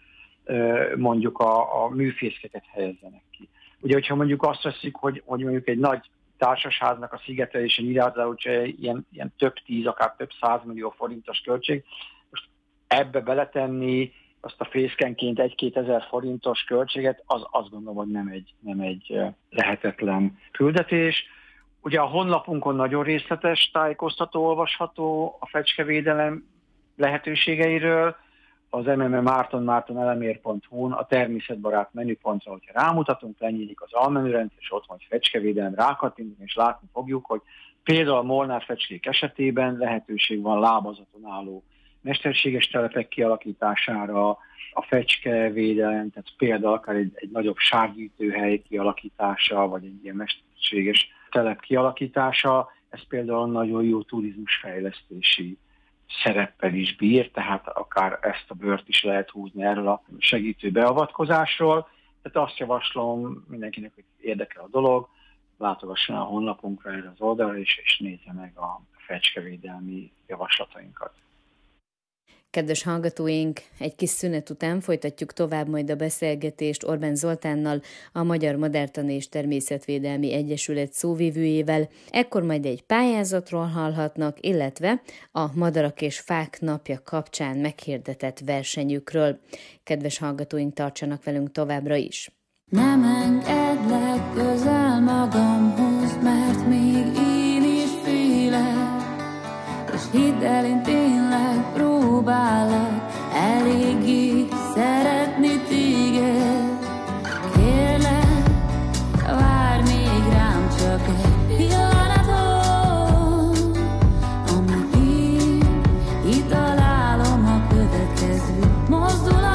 S6: mondjuk a, a műfészkeket helyezzenek ki. Ugye, hogyha mondjuk azt veszik, hogy, hogy mondjuk egy nagy társasháznak a szigetelése, nyilázatot ilyen, ilyen több tíz, akár több százmillió forintos költség, most ebbe beletenni azt a fészkenként egy-két ezer forintos költséget, az azt gondolom, hogy nem egy, nem egy lehetetlen küldetés. Ugye a honlapunkon nagyon részletes tájékoztató olvasható a fecskevédelem lehetőségeiről, az em em em márton márton elemér pont hu-n a természetbarát menüpontra, hogyha rámutatunk, lenyílik az almenürendszer, és ott van egy fecskevédelem, rákattintunk, és látni fogjuk, hogy például a molnár fecskék esetében lehetőség van lábazaton álló mesterséges telepek kialakítására, a fecskevédelem, tehát például akár egy, egy nagyobb sárgyűjtőhely kialakítása, vagy egy ilyen mesterséges telep kialakítása, ez például nagyon jó turizmusfejlesztési szereppel is bír, tehát akár ezt a bőrt is lehet húzni erről a segítő beavatkozásról. Tehát azt javaslom mindenkinek, hogy érdekel a dolog, látogasson a honlapunkra, erre az oldalra, és, és nézze meg a fecskevédelmi javaslatainkat.
S5: Kedves hallgatóink, egy kis szünet után folytatjuk tovább majd a beszélgetést Orbán Zoltánnal, a Magyar Madártani és Természetvédelmi Egyesület szóvivőjével. Ekkor majd egy pályázatról hallhatnak, illetve a Madarak és Fák napja kapcsán meghirdetett versenyükről. Kedves hallgatóink, tartsanak velünk továbbra is!
S7: Nem engedlek közel magamhoz, mert még én is félek, és hidd el, én tényleg próbálok eléggé szeretni téged. Kérlek, várj még rám csak egy pillanatot, amíg én itt találom a következő mozdulatot.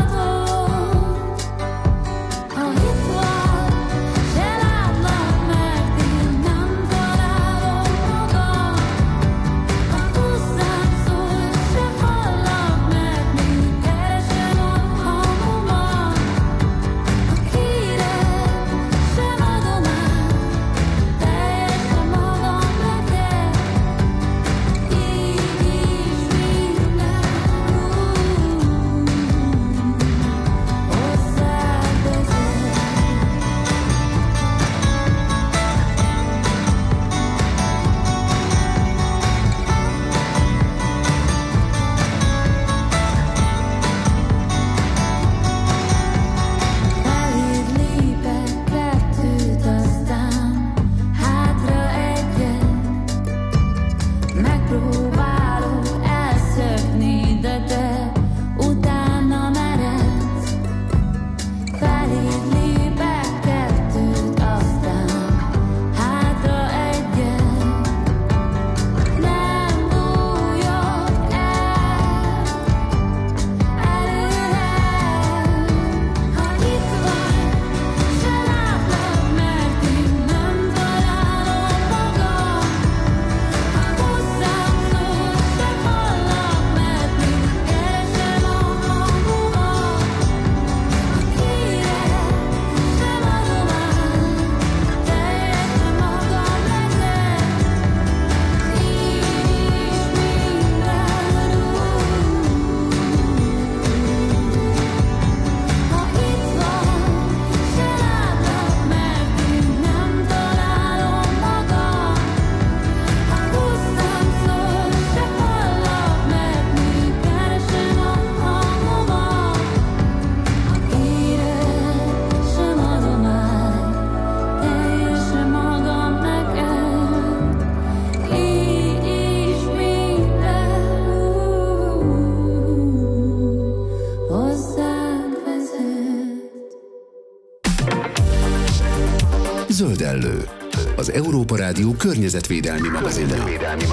S2: Zöldellő, az Európa Rádió környezetvédelmi magazinja.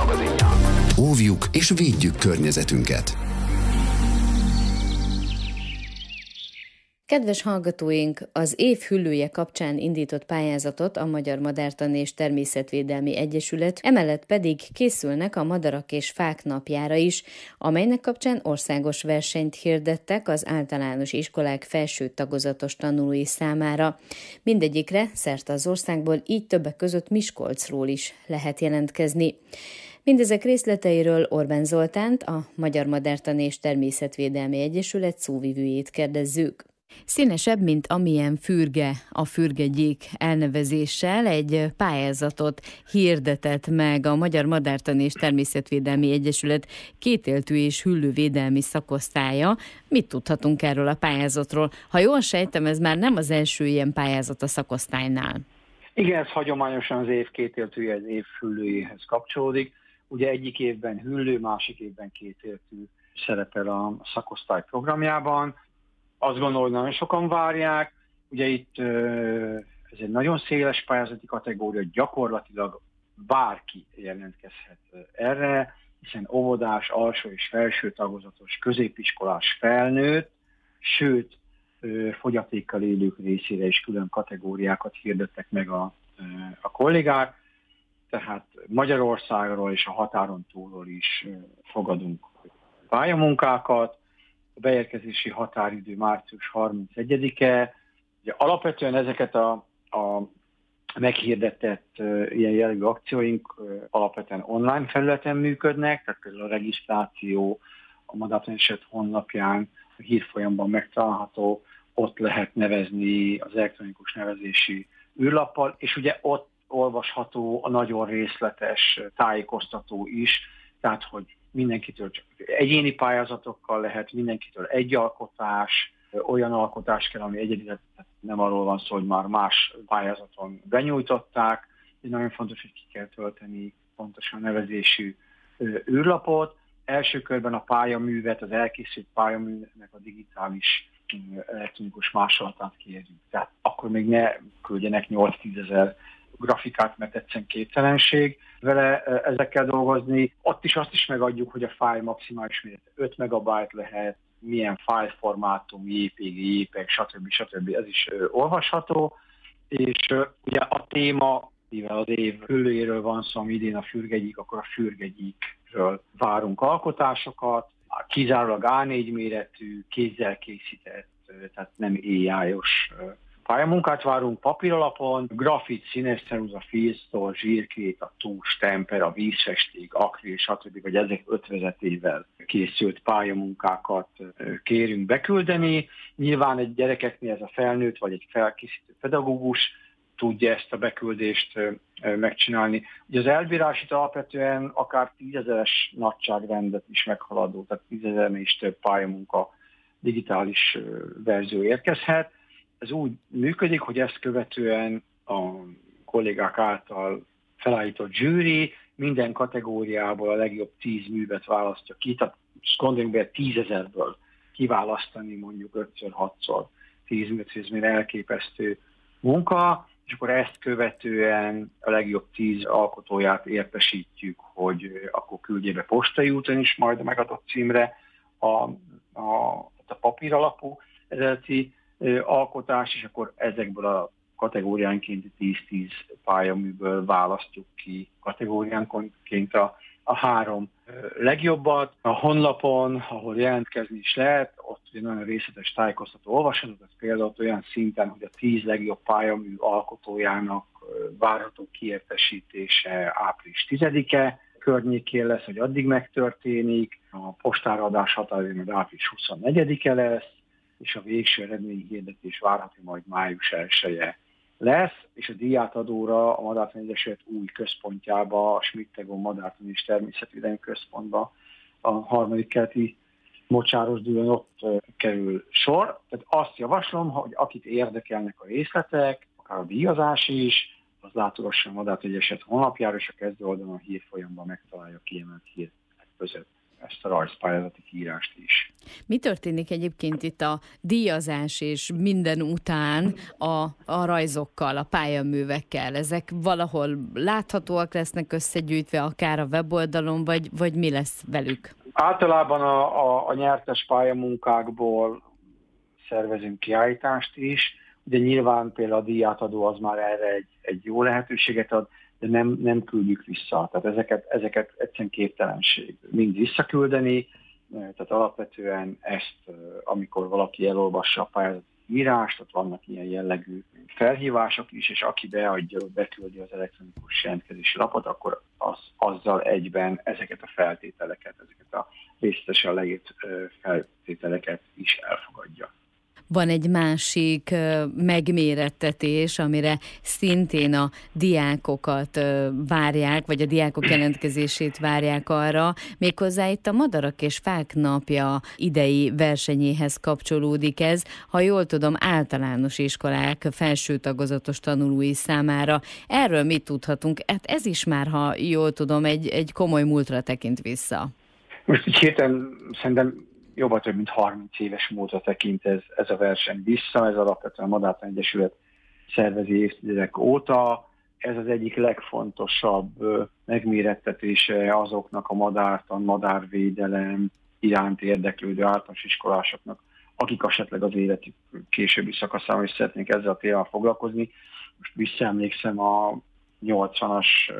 S2: Óvjuk és védjük környezetünket.
S5: Kedves hallgatóink, az év hüllője kapcsán indított pályázatot a Magyar Madártani és Természetvédelmi Egyesület, emellett pedig készülnek a Madarak és Fák napjára is, amelynek kapcsán országos versenyt hirdettek az általános iskolák felső tagozatos tanulói számára. Mindegyikre szerte az országból, így többek között Miskolcról is lehet jelentkezni. Mindezek részleteiről Orbán Zoltánt, a Magyar Madártani és Természetvédelmi Egyesület szóvivőjét kérdezzük. Színesebb, mint amilyen fürge, a fürgegyék elnevezéssel egy pályázatot hirdetett meg a Magyar Madártani és Természetvédelmi Egyesület kétéltű és hüllővédelmi szakosztálya. Mit tudhatunk erről a pályázatról? Ha jól sejtem, ez már nem az első ilyen pályázat a szakosztálynál.
S6: Igen, ez hagyományosan az év kétéltűje, az év hüllőjéhez kapcsolódik. Ugye egyik évben hüllő, másik évben kétéltű szerepel a szakosztály programjában. Azt gondolom, hogy nagyon sokan várják. Ugye itt ez egy nagyon széles pályázati kategória, gyakorlatilag bárki jelentkezhet erre, hiszen óvodás, alsó és felső tagozatos, középiskolás, felnőtt, sőt, fogyatékkal élők részére is külön kategóriákat hirdettek meg a, a kollégák, tehát Magyarországról és a határon túlról is fogadunk pályamunkákat. A beérkezési határidő március harmincegyedike. Ugye alapvetően ezeket a, a meghirdetett uh, ilyen jellegű akcióink uh, alapvetően online felületen működnek, tehát például a regisztráció a Madártanegyeset honlapján a hírfolyamban megtalálható, ott lehet nevezni az elektronikus nevezési űrlappal, és ugye ott olvasható a nagyon részletes tájékoztató is, tehát hogy mindenkitől csak egyéni pályázatokkal lehet, mindenkitől egy alkotás, olyan alkotás kell, ami egyedül, nem arról van szó, hogy már más pályázaton benyújtották, és nagyon fontos, hogy ki kell tölteni pontosan nevezésű űrlapot. Első körben a pályaművet, az elkészült pályaműnek a digitális elektronikus másolatát kérjük. Tehát akkor még ne küldjenek nyolc-tízezer grafikát, mert egyszerűen képtelenség vele ezekkel dolgozni. Ott is azt is megadjuk, hogy a fájl maximális méret öt megabyte lehet, milyen fájlformátum, jé pé gé, jé peg, stb. stb. Ez is olvasható. És ugye a téma, mivel az év fülléről van szó, ami idén a fürgegyik, akkor a fürgegyikről várunk alkotásokat. Kizárólag á négy méretű, kézzel készített, tehát nem á í-os pályamunkát várunk papíralapon, grafit, színes ceruza, filztor, zsírkét, a tús, temper, a vízfesték, akril, stb. Vagy ezek ötvezetével készült pályamunkákat kérünk beküldeni. Nyilván egy gyerekeknél ez a felnőtt vagy egy felkészítő pedagógus tudja ezt a beküldést megcsinálni. Ugye az elbírás itt alapvetően akár tízezeres nagyságrendet is meghaladó, tehát tízezernél is több pályamunka digitális verzió érkezhet. Ez úgy működik, hogy ezt követően a kollégák által felállított zsűri minden kategóriából a legjobb tíz művet választja ki, tehát gondoljunk be tízezerből kiválasztani mondjuk ötször, hatszor tíz művet, ez még elképesztő munka, és akkor ezt követően a legjobb tíz alkotóját értesítjük, hogy akkor küldje be postai úton is majd a megadott címre a, a, a papír alapú eredeti alkotás, és akkor ezekből a kategóriánként tíz-tíz pályaműből választjuk ki kategóriánként a, a három legjobbat. A honlapon, ahol jelentkezni is lehet, ott ugye nagyon részletes tájékoztató olvasatot, ez például olyan szinten, hogy a tíz legjobb pályamű alkotójának várható kiértesítése április tizedike környékén lesz, hogy addig megtörténik, a postára adás határidő majd április huszonnegyedike lesz, és a végső eredményhirdetés várható majd május elseje lesz, és a díjátadóra a Madártanegyeset új központjába, a Schmidt-Egon Madártan és Természetvédelmi Központba, a harmadik keleti Mocsáros Dűlön ott kerül sor. Tehát azt javaslom, hogy akit érdekelnek a részletek, akár a díjazás is, az látogassa a Madártanegyeset honlapjára, és a kezdő oldalon a hírfolyamban megtalálja a kiemelt hírek között ezt a rajzpályázati írást is.
S5: Mi történik egyébként itt a díjazás és minden után a, a rajzokkal, a pályaművekkel? Ezek valahol láthatóak lesznek összegyűjtve, akár a weboldalon, vagy, vagy mi lesz velük?
S6: Általában a, a, a nyertes pályamunkákból szervezünk kiállítást is. Ugye nyilván például a díjátadó az már erre egy, egy jó lehetőséget ad, de nem, nem küldjük vissza. Tehát ezeket, ezeket egyszerűen képtelenség mind visszaküldeni, tehát alapvetően ezt, amikor valaki elolvassa a pályázati írást, ott vannak ilyen jellegű felhívások is, és aki beadja, beküldi az elektronikus jelentkezési lapot, akkor az, azzal egyben ezeket a feltételeket, ezeket a részletesen leírt feltételeket is elfogadja.
S5: Van egy másik megmérettetés, amire szintén a diákokat várják, vagy a diákok jelentkezését várják arra, méghozzá itt a Madarak és Fák napja idei versenyéhez kapcsolódik ez, ha jól tudom, általános iskolák felső tagozatos tanulói számára. Erről mit tudhatunk? Hát ez is már, ha jól tudom, egy, egy komoly múltra tekint vissza.
S6: Most így héten szerintem jobban több mint harminc éves múltra tekint ez, ez a verseny vissza, ez alapvetően a Madártan Egyesület szervezi évtizedek óta. Ez az egyik legfontosabb megmérettetése azoknak a madártan, madárvédelem iránt érdeklődő általános iskolásoknak, akik esetleg az életük későbbi szakaszában is szeretnék ezzel a témával foglalkozni. Most visszaemlékszem a nyolcvanas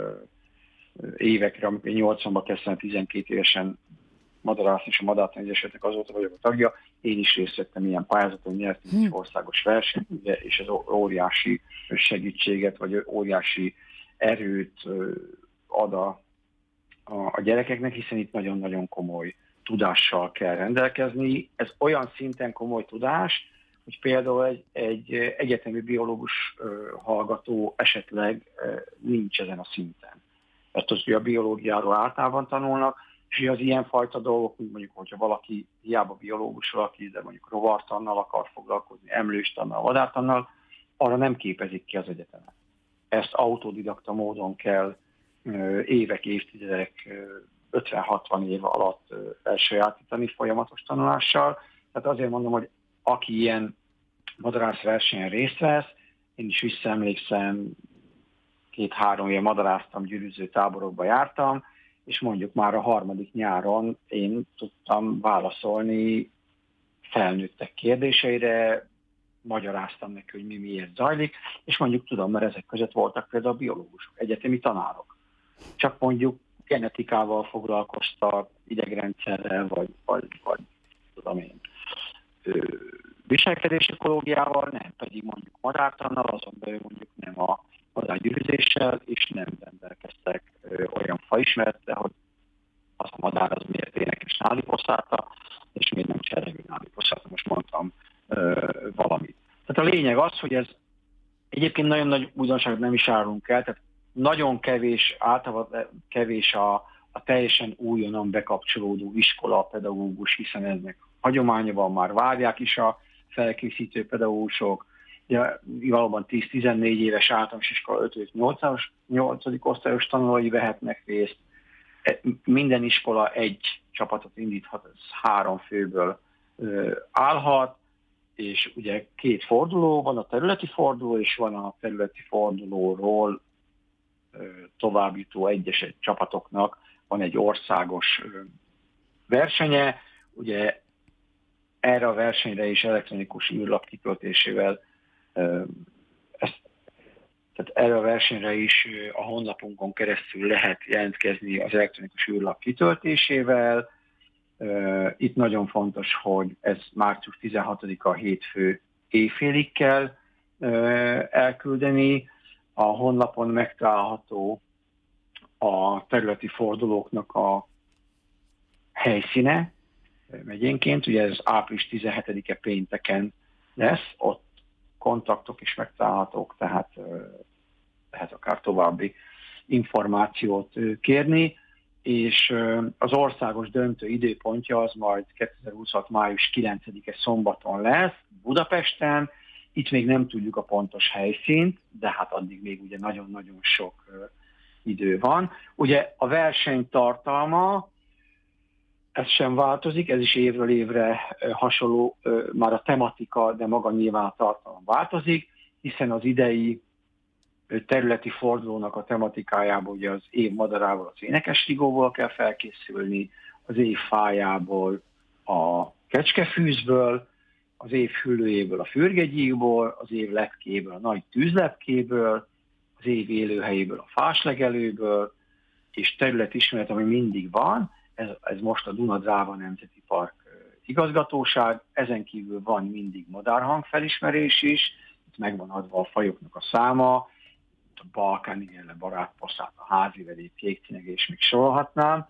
S6: évekre, amikor nyolcvanban kezdtem tizenkét évesen madarászni, és a Madártan Egyesületnek azóta vagyok a tagja. Én is részt vettem ilyen pályázaton, nyertünk egy országos versenyt, és ez óriási segítséget, vagy óriási erőt ad a, a, a gyerekeknek, hiszen itt nagyon-nagyon komoly tudással kell rendelkezni. Ez olyan szinten komoly tudás, hogy például egy, egy egyetemi biológus hallgató esetleg nincs ezen a szinten. Mert az, hogy a biológiáról általában tanulnak, és az ilyenfajta dolgok, mondjuk, hogyha valaki hiába biológus valaki, de mondjuk rovartannal akar foglalkozni, emlőstannal, vadártannal, arra nem képezik ki az egyetemet. Ezt autodidakta módon kell évek, évtizedek, ötven-hatvan év alatt elsajátítani folyamatos tanulással. Tehát azért mondom, hogy aki ilyen madarászversenyen részt vesz, én is visszaemlékszem, két-három év madaráztam, gyűrűző táborokba jártam, és mondjuk már a harmadik nyáron én tudtam válaszolni felnőttek kérdéseire, magyaráztam neki, hogy mi miért zajlik, és mondjuk tudom, mert ezek között voltak például biológusok, egyetemi tanárok. Csak mondjuk genetikával foglalkoztak, idegrendszerrel, vagy, vagy, vagy tudom én, viselkedésekológiával, nem pedig mondjuk madártannal, azon belül mondjuk nem a madárgyűrűzéssel, és nem rendelkeztek olyan faismerettel, hogy az a madár az miért énekes náliposzáta, és miért nem cserélő náliposzáta. Most mondtam ö, valamit. Tehát a lényeg az, hogy ez egyébként nagyon nagy újdonságot nem is árulunk el, tehát nagyon kevés, általában kevés a, a teljesen újonnan bekapcsolódó iskola pedagógus, hiszen ennek hagyománya van, már várják is a felkészítő pedagógusok. Ja, valóban tíz-tizennégy éves általános iskola ötödik-nyolcadik osztályos tanulói vehetnek részt. Minden iskola egy csapatot indíthat, ez három főből állhat, és ugye két forduló, van a területi forduló, és van a területi fordulóról továbbjutó egyes csapatoknak van egy országos versenye. Ugye erre a versenyre is elektronikus űrlap kitöltésével, ezt, tehát erre a versenyre is a honlapunkon keresztül lehet jelentkezni az elektronikus űrlap kitöltésével. Itt nagyon fontos, hogy ez március tizenhatodika hétfő éjfélig kell elküldeni. A honlapon megtalálható a területi fordulóknak a helyszíne megyénként, ugye ez április tizenhetedike pénteken lesz, ott kontaktok is megtalálhatók, tehát lehet akár további információt kérni, és az országos döntő időpontja az majd kétezer-huszonhat május kilencedike szombaton lesz Budapesten. Itt még nem tudjuk a pontos helyszínt, de hát addig még ugye nagyon-nagyon sok idő van. Ugye a verseny tartalma, ez sem változik, ez is évről évre hasonló, már a tematika, de maga nyilván a tartalom változik, hiszen az idei területi fordulónak a tematikájából ugye az év madarával, az énekesrigóból kell felkészülni, az év fájából a kecskefűzből, az év hüllőjéből a fürgegyíkból, az év lepkéből a nagy tűzlepkéből, az év élőhelyéből a fáslegelőből, és területismeret, ami mindig van, ez, ez most a Duna-Dráva Nemzeti Park igazgatóság, ezen kívül van mindig madárhangfelismerés is, itt megvan adva a fajoknak a száma, a balkánigyelle, barátposzát, a házivedék, kékcinege, és még sorolhatnám.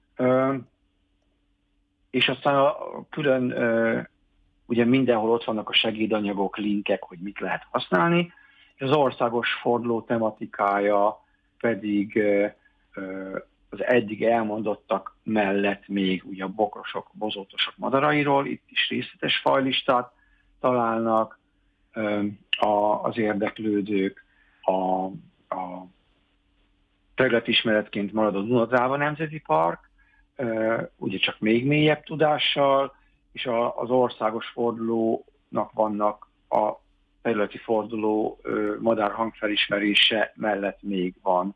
S6: És aztán a külön, ugye mindenhol ott vannak a segédanyagok, linkek, hogy mit lehet használni, és az országos forduló tematikája pedig az eddig elmondottak mellett még ugye a bokrosok, bozótosok madarairól, itt is részletes fajlistát találnak az érdeklődők, a, a területismeretként marad a Duna-Dráva Nemzeti Park, ugye csak még mélyebb tudással, és az országos fordulónak vannak a területi forduló madár hangfelismerése mellett még van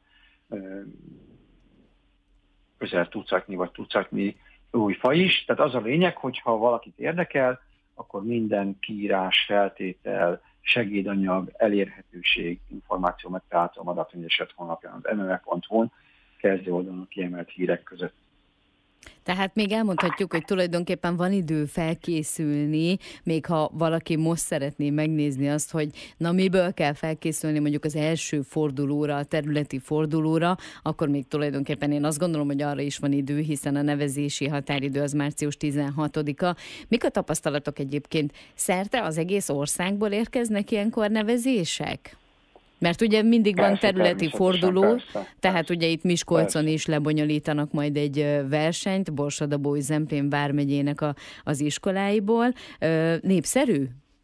S6: közel tucatnyi vagy tucatnyi új faj is. Tehát az a lényeg, hogyha valakit érdekel, akkor minden kiírás, feltétel, segédanyag, elérhetőség, információ megtalálható a Madártanügyeset honlapján, az em em e pont hu-n, kezdő oldalon kiemelt hírek között.
S5: Tehát még elmondhatjuk, hogy tulajdonképpen van idő felkészülni, még ha valaki most szeretné megnézni azt, hogy na miből kell felkészülni mondjuk az első fordulóra, a területi fordulóra, akkor még tulajdonképpen én azt gondolom, hogy arra is van idő, hiszen a nevezési határidő az március tizenhatodika. Mik a tapasztalatok egyébként? Szerte az egész országból érkeznek ilyenkor nevezések? Mert ugye mindig persze, van területi forduló, persze, tehát persze. Ugye itt Miskolcon persze. is lebonyolítanak majd egy versenyt, Borsod-Abaúj-Zemplén vármegyének a, az iskoláiból. Népszerű?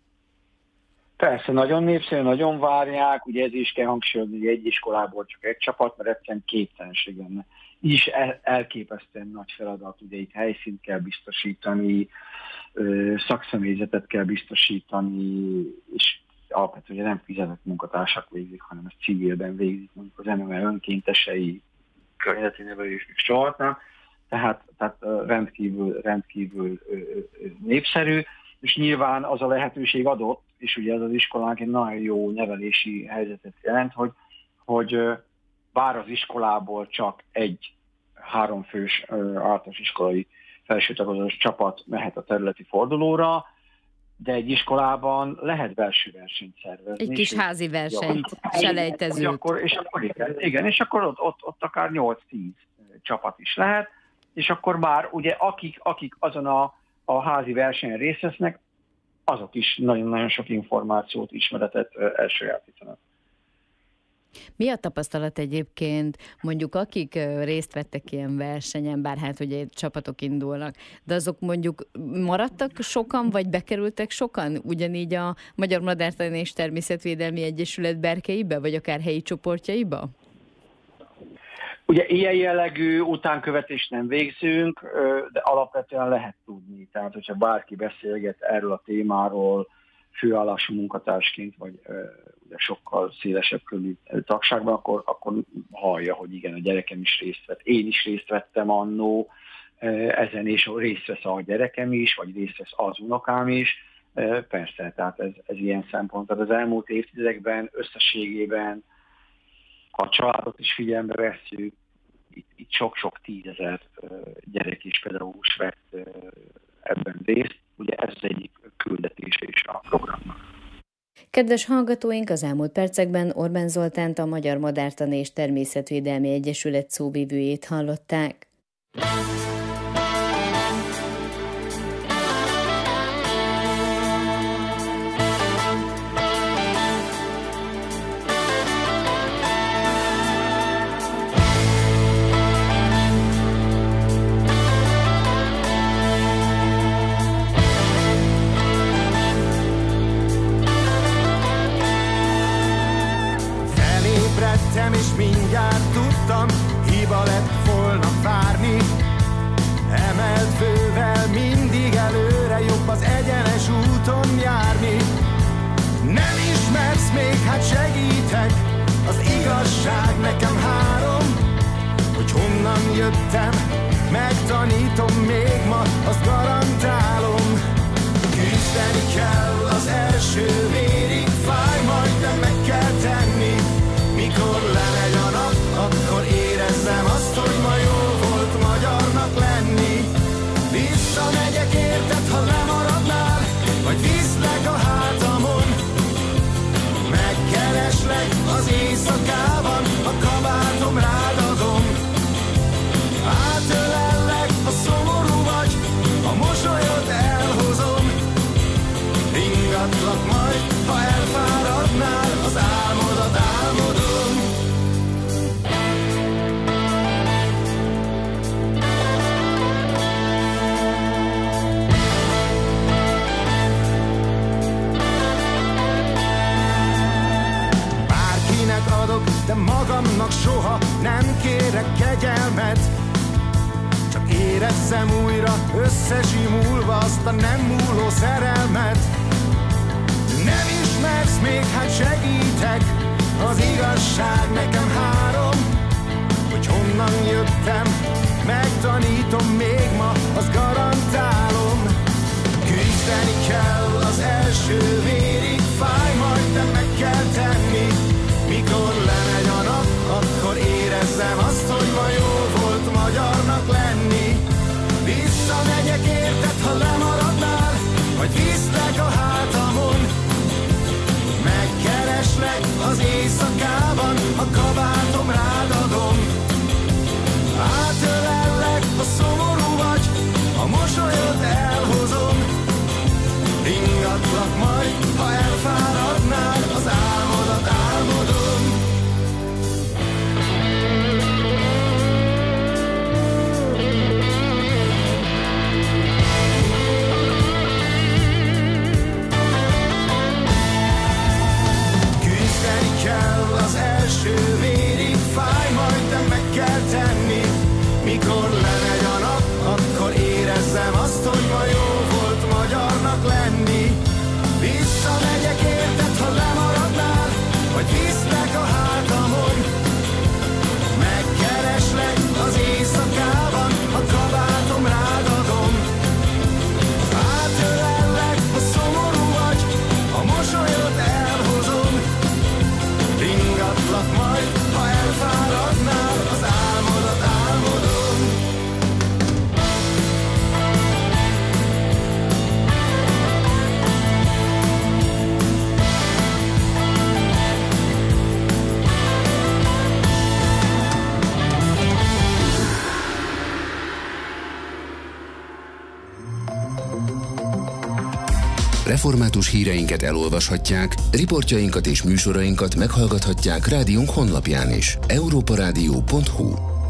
S6: Persze, nagyon népszerű, nagyon várják, ugye ez is kell hangsúlyozni, hogy egy iskolából csak egy csapat, mert egyszerűen képtelenség lenne. Is el, elképesztően nagy feladat, ugye itt helyszínt kell biztosítani, szakszemélyzetet kell biztosítani, és alapvetően ugye nem fizetett munkatársak végzik, hanem ezt civilben végzik, mondjuk az em em e önkéntesei, környezeti nevelés még sorolhatnám, tehát, tehát rendkívül, rendkívül népszerű, és nyilván az a lehetőség adott, és ugye ez az iskolánk egy nagyon jó nevelési helyzetet jelent, hogy, hogy bár az iskolából csak egy háromfős általános iskolai felsőtagozós csapat mehet a területi fordulóra, de egy iskolában lehet belső versenyt szervezni.
S5: Egy kis házi versenyt, selejtezőt.
S6: És akkor, és akkor igen, igen, és akkor ott, ott, ott akár nyolc-tíz csapat is lehet, és akkor már ugye akik, akik azon a, a házi versenyen részt vesznek, azok is nagyon-nagyon sok információt, ismeretet elsajátítanak.
S5: Mi a tapasztalat egyébként, mondjuk akik részt vettek ilyen versenyen, bár hát ugye csapatok indulnak, de azok mondjuk maradtak sokan, vagy bekerültek sokan ugyanígy a Magyar Madártan és Természetvédelmi Egyesület berkeibe, vagy akár helyi csoportjaiba?
S6: Ugye ilyen jellegű utánkövetést nem végzünk, de alapvetően lehet tudni. Tehát, hogyha bárki beszélget erről a témáról, főállású munkatársként, vagy ugye sokkal szélesebb körű tagságban, akkor, akkor hallja, hogy igen, a gyerekem is részt vett. Én is részt vettem annó ezen, és részt vesz a gyerekem is, vagy részt vesz az unokám is. Persze, tehát ez, ez ilyen szempont. Tehát az elmúlt évtizedekben összességében, ha a családot is figyelembe vesszük, itt, itt sok-sok tízezer gyerek is pedagógus vett ebben részt. Ugye ez az egyik küldetése is a programnak.
S5: Kedves hallgatóink, az elmúlt percekben Orbán Zoltánt, a Magyar Madártan és Természetvédelmi Egyesület szóvivőjét hallották.
S4: És mindjárt tudtam, hiba lett volna várni. Emelt fővel mindig előre, jobb az egyenes úton járni. Nem ismersz még, hát segítek, az igazság nekem három. Hogy honnan jöttem, megtanítom még ma, azt garantálom. Küzdeni kell az első vérig, fáj, majd de meg kell tenni. Mikor lemegy a nap, akkor érezzem azt, hogy ma jó volt magyarnak lenni. Visszamegyek érted, ha lemaradnál, vagy viszlek a hátamon. Megkereslek az éjszakában, a kabátom rád adom. Átölellek, a szomorú vagy, a mosolyod elhozom. Ringatlak majd, ha elfáradnál, az álmodat álmodom. De magamnak soha nem kérek kegyelmet. Csak érezzem újra összesimulva azt a nem múló szerelmet. Nem ismersz még, hát segítek, az igazság nekem három. Hogy honnan jöttem, megtanítom még ma, azt garantálom. Küzdeni kell az első vérig, fáj, majd de meg kell tenni. Mikor lemegy a nap, akkor érezzem azt, hogy ma jó volt magyarnak lenni. a kabátom rád adom. Átölellek, ha szomorú vagy, a mosolyod elhozom. Ringatlak majd, ha elfáradnál, az álmodat álmodom. Küzdeni kell az első vérig, fáj, majd de meg kell tenni. Mikor lemegy a nap, akkor érezzem azt, hogy ma jó volt magyarnak lenni. Visszamegyek érted, ha lemaradnál, vagy visznek a hátamon. Megkereslek az éjszakában, a kabátom rád adom. Átölellek, ha szomorú vagy, a mosolyod elhozom. Ringatlak majd, ha elfáradnál, az álmodat álmodom.
S2: Református híreinket elolvashatják, riportjainkat és műsorainkat meghallgathatják rádiónk honlapján is. európa rádió pont hu.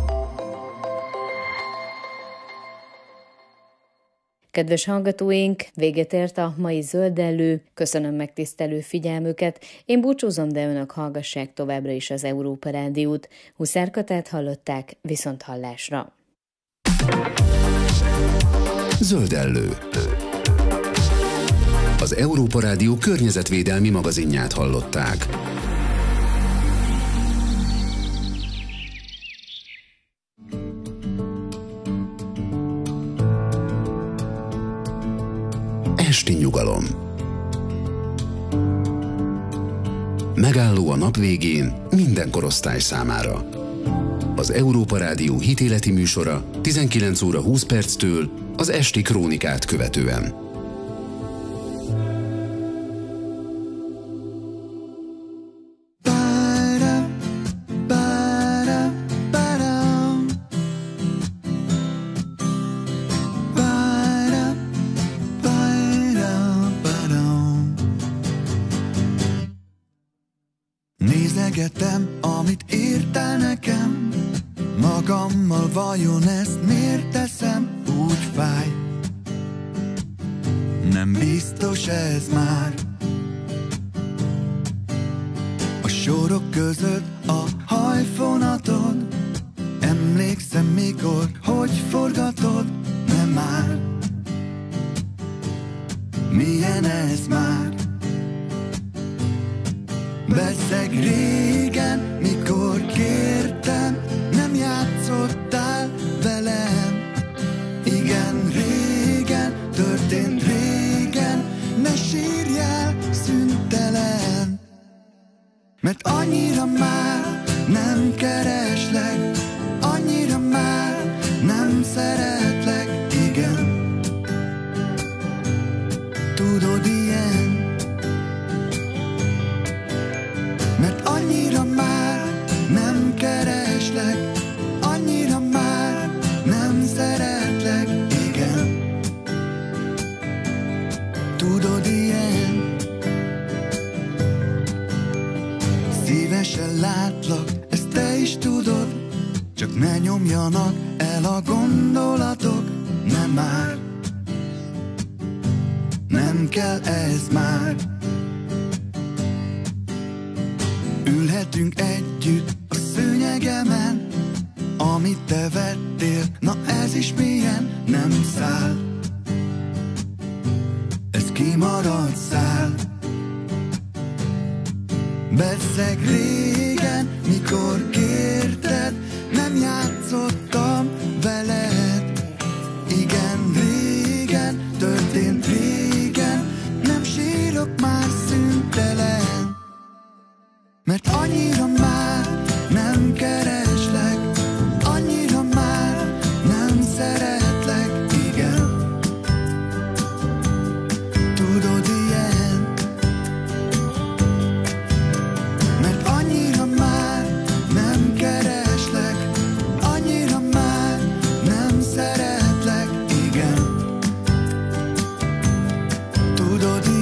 S5: Kedves hallgatóink, véget ért a mai Zöldellő. Köszönöm megtisztelő figyelmüket. Én búcsúzom, de önök hallgassák továbbra is az Európa Rádiót. Huszár Katát hallották, viszont hallásra.
S2: Zöldellő. Az Európa Rádió környezetvédelmi magazinját hallották. Esti nyugalom. Megálló a nap végén minden korosztály számára. Az Európa Rádió hitéleti műsora tizenkilenc óra húsz perctől az esti krónikát követően.
S4: Nézegetem, amit írtál nekem, magammal vajon ezt miért teszem, úgy fáj. Nem biztos ez már. A sorok között a hajfonatod, emlékszem mikor, hogy forgatod, nem már. Milyen ez már? Beszeg régen, mikor kértem, nem játszottál velem. Igen, régen, történt régen, ne sírjál szüntelen. Mert annyira már nem kereslek, annyira már nem szeretlek, igen. Tudod, ilyen. Mert annyira már nem kereslek, annyira már nem szeretlek, igen. Tudod, ilyen. Szívesen látlak, ezt te is tudod, csak ne nyomjanak el a gondolatok, nem már. Nem kell ez már. Ülhetünk együtt a szőnyegemen, amit te vettél, na ez is milyen, nem száll. Ez kimarad szál. Beszeg régen, mikor kérted, nem játszottam veled. Igen, régen, történt régen, nem sírok már szüntelen. Mert annyira már nem kereslek, annyira már nem szeretlek, igen. Tudod, ilyen. Mert annyira már tudod